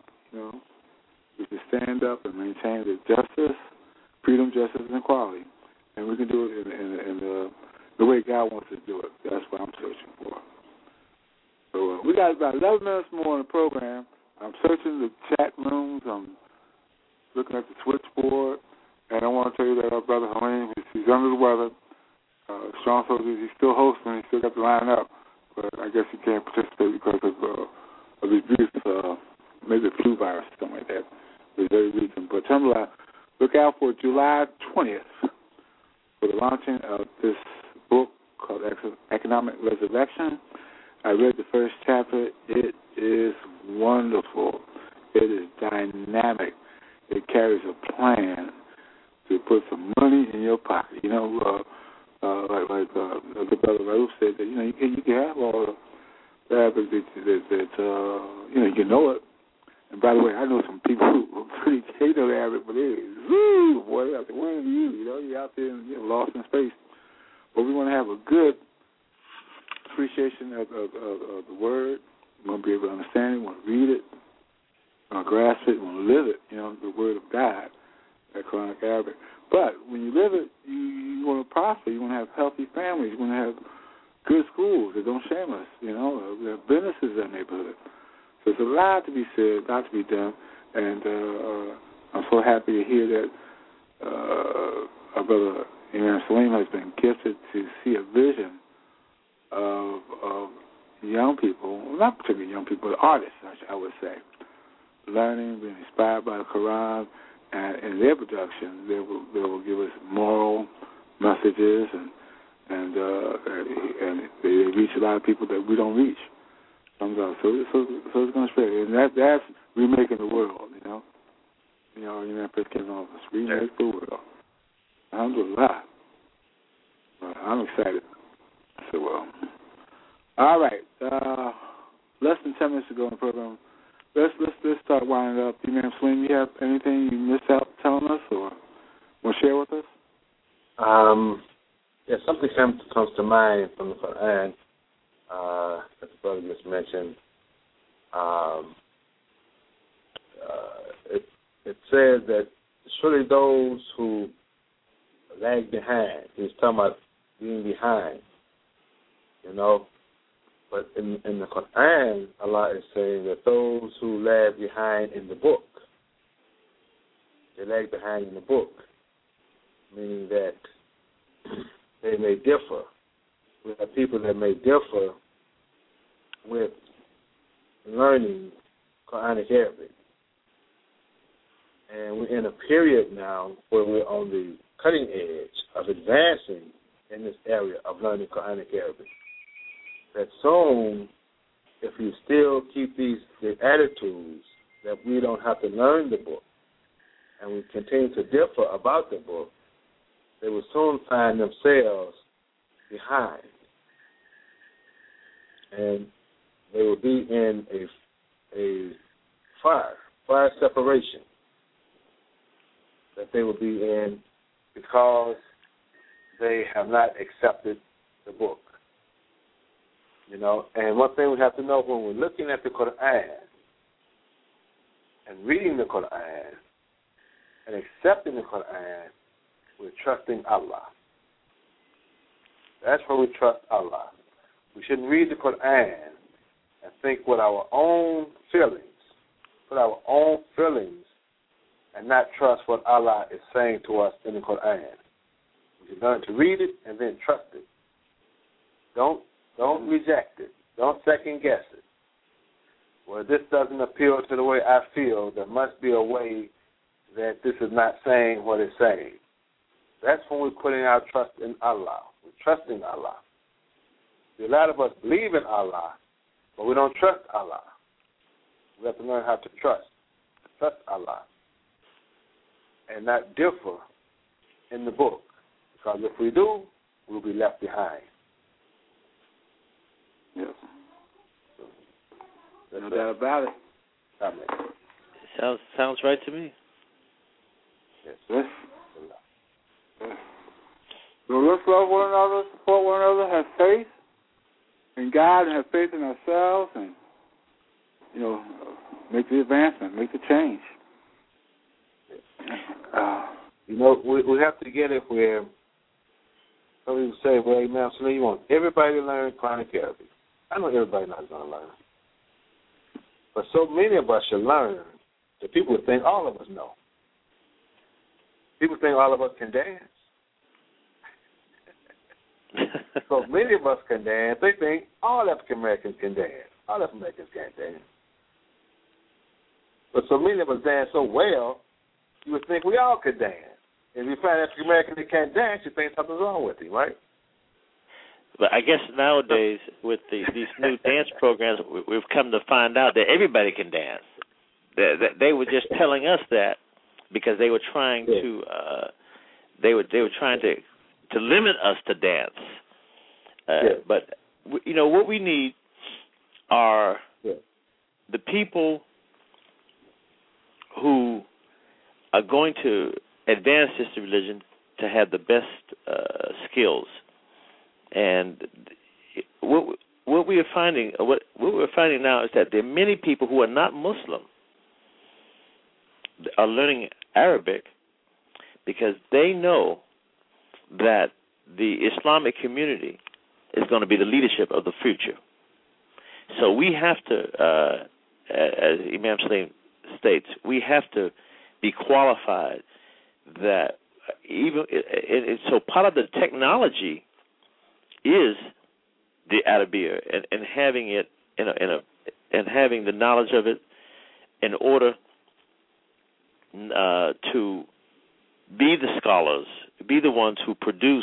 We should stand up and maintain the justice, freedom, justice, and equality. And we can do it in the way God wants us to do it. That's what I'm searching for. So we got about 11 minutes more on the program. I'm searching the chat rooms. I'm looking at the switchboard. And I want to tell you that our brother Halim, he's under the weather. Strong Soldiers, he's still hosting. He's still got the line up. But I guess he can't participate because of his brief, maybe a flu virus or something like that. It's very recent. But alhamdulillah, look out for July 20th for the launching of this book called Economic Resurrection. I read the first chapter. It is wonderful. It is dynamic. It carries a plan to put some money in your pocket. Like the brother Raouf said that you can have all that, but you can know it. And by the way, I know some people who pretty they know they have it, but boy, they're out there. Where are you? You're out there and lost in space. But we want to have a good appreciation of the word. We want to be able to understand it. We want to read it. We want to grasp it. We want to live it. The word of God, that Quranic Arabic. But when you live it, you want to prosper. You want to have healthy families. You want to have good schools that don't shame us. We have businesses in the neighborhood. So there's a lot to be said, a lot to be done. And I'm so happy to hear that our brother Imam Salim has been gifted to see a vision of young people, not particularly young people, but artists, I would say, learning, being inspired by the Quran, and in their production, they will give us moral messages, and they reach a lot of people that we don't reach. So it's going to spread, and that's remaking the world, First Kingdom Office, remake the world. Alhamdulillah. I'm excited. So well. All right. Less than 10 minutes to go in the program. Let's start winding up. Imam Salim, you have anything you missed out telling us or want to share with us? Something comes to mind from the Quran that the brother just mentioned. It says that surely those who lag behind, he's talking about being behind, But in the Quran, Allah is saying that those who lag behind in the book, they lag behind in the book, meaning that they may differ. We have people that may differ with learning Quranic Arabic. And we're in a period now where we're on the cutting edge of advancing in this area of learning Quranic Arabic. That soon, if we still keep the attitudes that we don't have to learn the book, and we continue to differ about the book, they will soon find themselves behind. And they will be in a fire separation that they will be in because they have not accepted the book. And one thing we have to know when we're looking at the Quran and reading the Quran and accepting the Quran, we're trusting Allah. That's where we trust Allah. We shouldn't read the Quran and think with our own feelings, and not trust what Allah is saying to us in the Quran. We should learn to read it and then trust it. Don't reject it. Don't second guess it. Well, this doesn't appeal to the way I feel. There must be a way that this is not saying what it's saying. That's when we're putting our trust in Allah. We're trusting Allah. A lot of us believe in Allah, but we don't trust Allah. We have to learn how to trust Allah, and not differ in the book. Because if we do, we'll be left behind. Yes. No doubt about it. Sounds right to me. Yes. So let's love one another, support one another, have faith in God, and have faith in ourselves, and make the advancement, make the change. We have to get it where some people say, well, Imam Salim, you want everybody to learn Quranic Arabic. I know everybody not going to learn. But so many of us should learn that people would think all of us know. People think all of us can dance. So many of us can dance. They think all African Americans can dance. All African Americans can't dance. But so many of us dance so well, you would think we all could dance. If you find African American that can't dance, you think something's wrong with him, right? But I guess nowadays, with these new dance programs, we've come to find out that everybody can dance. They were just telling us that because they were trying to they were trying to limit us to dance. But what we need are the people who are going to advance this religion to have the best skills. And what we are finding, what we're finding now is that there are many people who are not Muslim are learning Arabic because they know that the Islamic community is going to be the leadership of the future. So we have to, as Imam Salim States, we have to be qualified that so part of the technology is the Adabir and having it and having the knowledge of it in order to be the scholars, be the ones who produce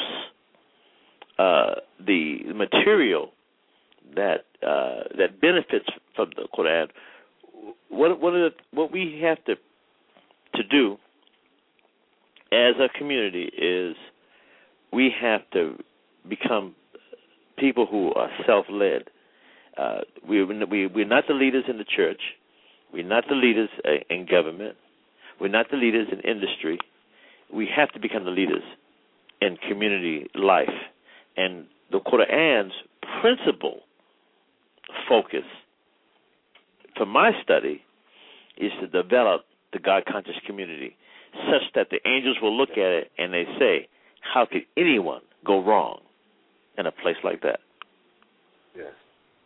the material that benefits from the Quran. What we have to do as a community is we have to become people who are self-led. We're not the leaders in the church. We're not the leaders in government. We're not the leaders in industry. We have to become the leaders in community life. And the Quran's principal focus for my study is to develop the God-conscious community such that the angels will look at it and they say, how could anyone go wrong in a place like that? Yes.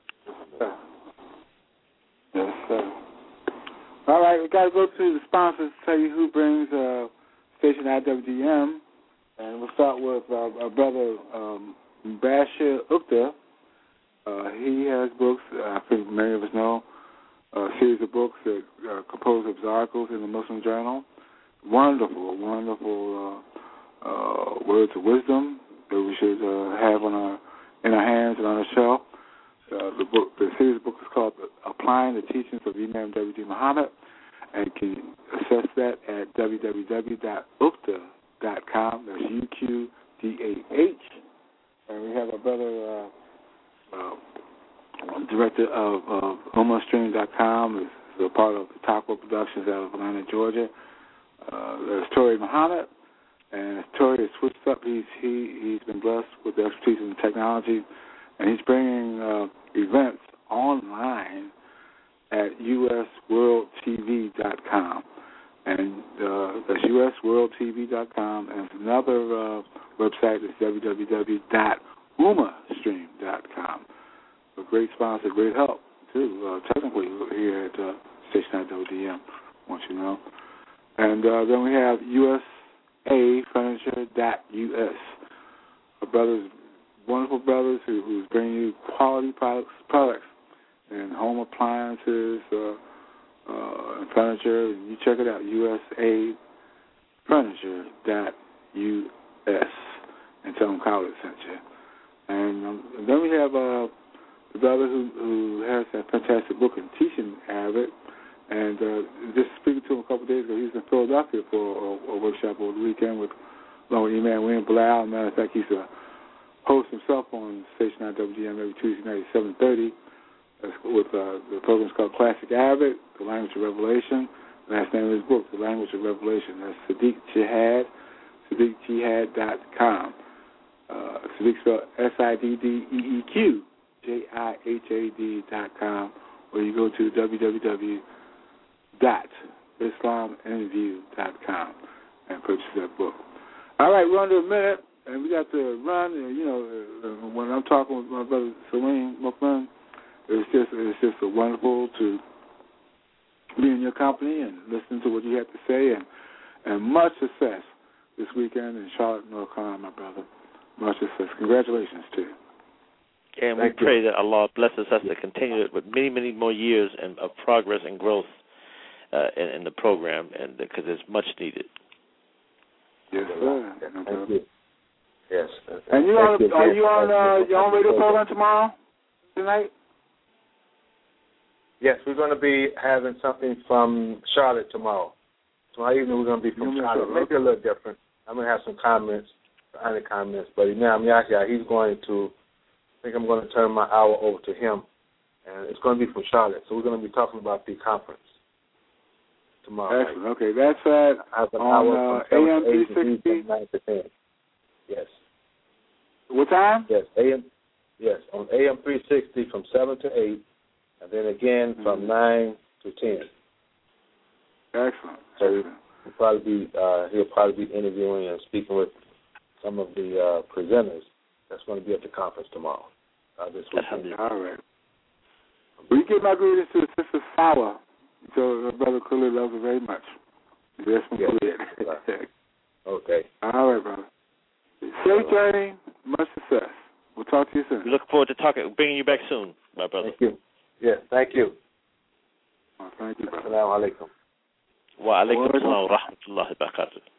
Yes, sir. All right, we got to go to the sponsors to tell you who brings Station IWDM. And we'll start with our brother Bashir Ukhtar. He has books, I think many of us know, a series of books that are composed of his articles in the Muslim Journal. Wonderful words of wisdom that we should have in our hands and on our shelf. The series of books is called Applying the Teachings of Imam W.D. Muhammad, and you can access that at www.ukhtar.com. That's UQDAH. And we have our brother, director of UmmahStream.com, is a part of the Taco Productions out of Atlanta, Georgia. There's Tori Muhammad, and Tori has switched up. He's been blessed with the expertise in technology, and he's bringing events online at usworldtv.com. And that's usworldtv.com. And another website is www.ummahstream.com. A great sponsor, great help, too, technically here at Station IWDM, once you know. And then we have usafurniture.us. Our brothers, wonderful brothers who's bringing you quality products and home appliances and furniture. You check it out, usafurniture.us, and tell them Khaled sent you. And then we have the brother who has that fantastic book in teaching Arabic. And just speaking to him a couple of days ago, he was in Philadelphia for a workshop over the weekend along with Imam William Bilal. As a matter of fact, he's a host himself on Station IWDM every Tuesday night at 7:30. With the program's called Classic Arabic, The Language of Revelation. Last name of his book, The Language of Revelation. That's Sadiq Jihad, SadiqJihad.com. Sadiq spelled SIDDEEQ, JIHAD.com, or you go to www.islaminview.com and purchase that book. All right, we're under a minute, and we got to run. And, when I'm talking with my brother Salim Mukman, it's just wonderful to be in your company and listen to what you have to say, and much success this weekend in Charlotte, North Carolina, my brother. Much success. Congratulations to you. And we pray that Allah blesses us to continue it with many, many more years of progress and growth in the program, and because it's much needed. Yes, sir. Thank you. Yes. And are you on your radio program tonight? Yes, we're going to be having something from Charlotte tomorrow. Tomorrow evening we're going to be from Charlotte. Maybe a little different. I'm going to have some comments, but Imam Yahya, he's going to, I think I'm going to turn my hour over to him, and it's going to be from Charlotte. So we're going to be talking about the conference tomorrow. Excellent. Night. Okay, that's on AM 360. Yes. What time? Yes, Yes, on AM 360 from 7 to 8. And then again from 9 to 10. Excellent. So he'll probably be interviewing and speaking with some of the presenters that's going to be at the conference tomorrow. This weekend. All right. Will you give my greetings to Sister Sawa? So Brother Khalid loves her very much. Yes, Yes. Okay. All right, brother. Safe journey. Much success. We'll talk to you soon. We look forward to bringing you back soon, my brother. Thank you. Yes, thank you. Thank you, brother. Assalamu alaikum. Wa alaikum assalam wa rahmatullahi wa barakatuh.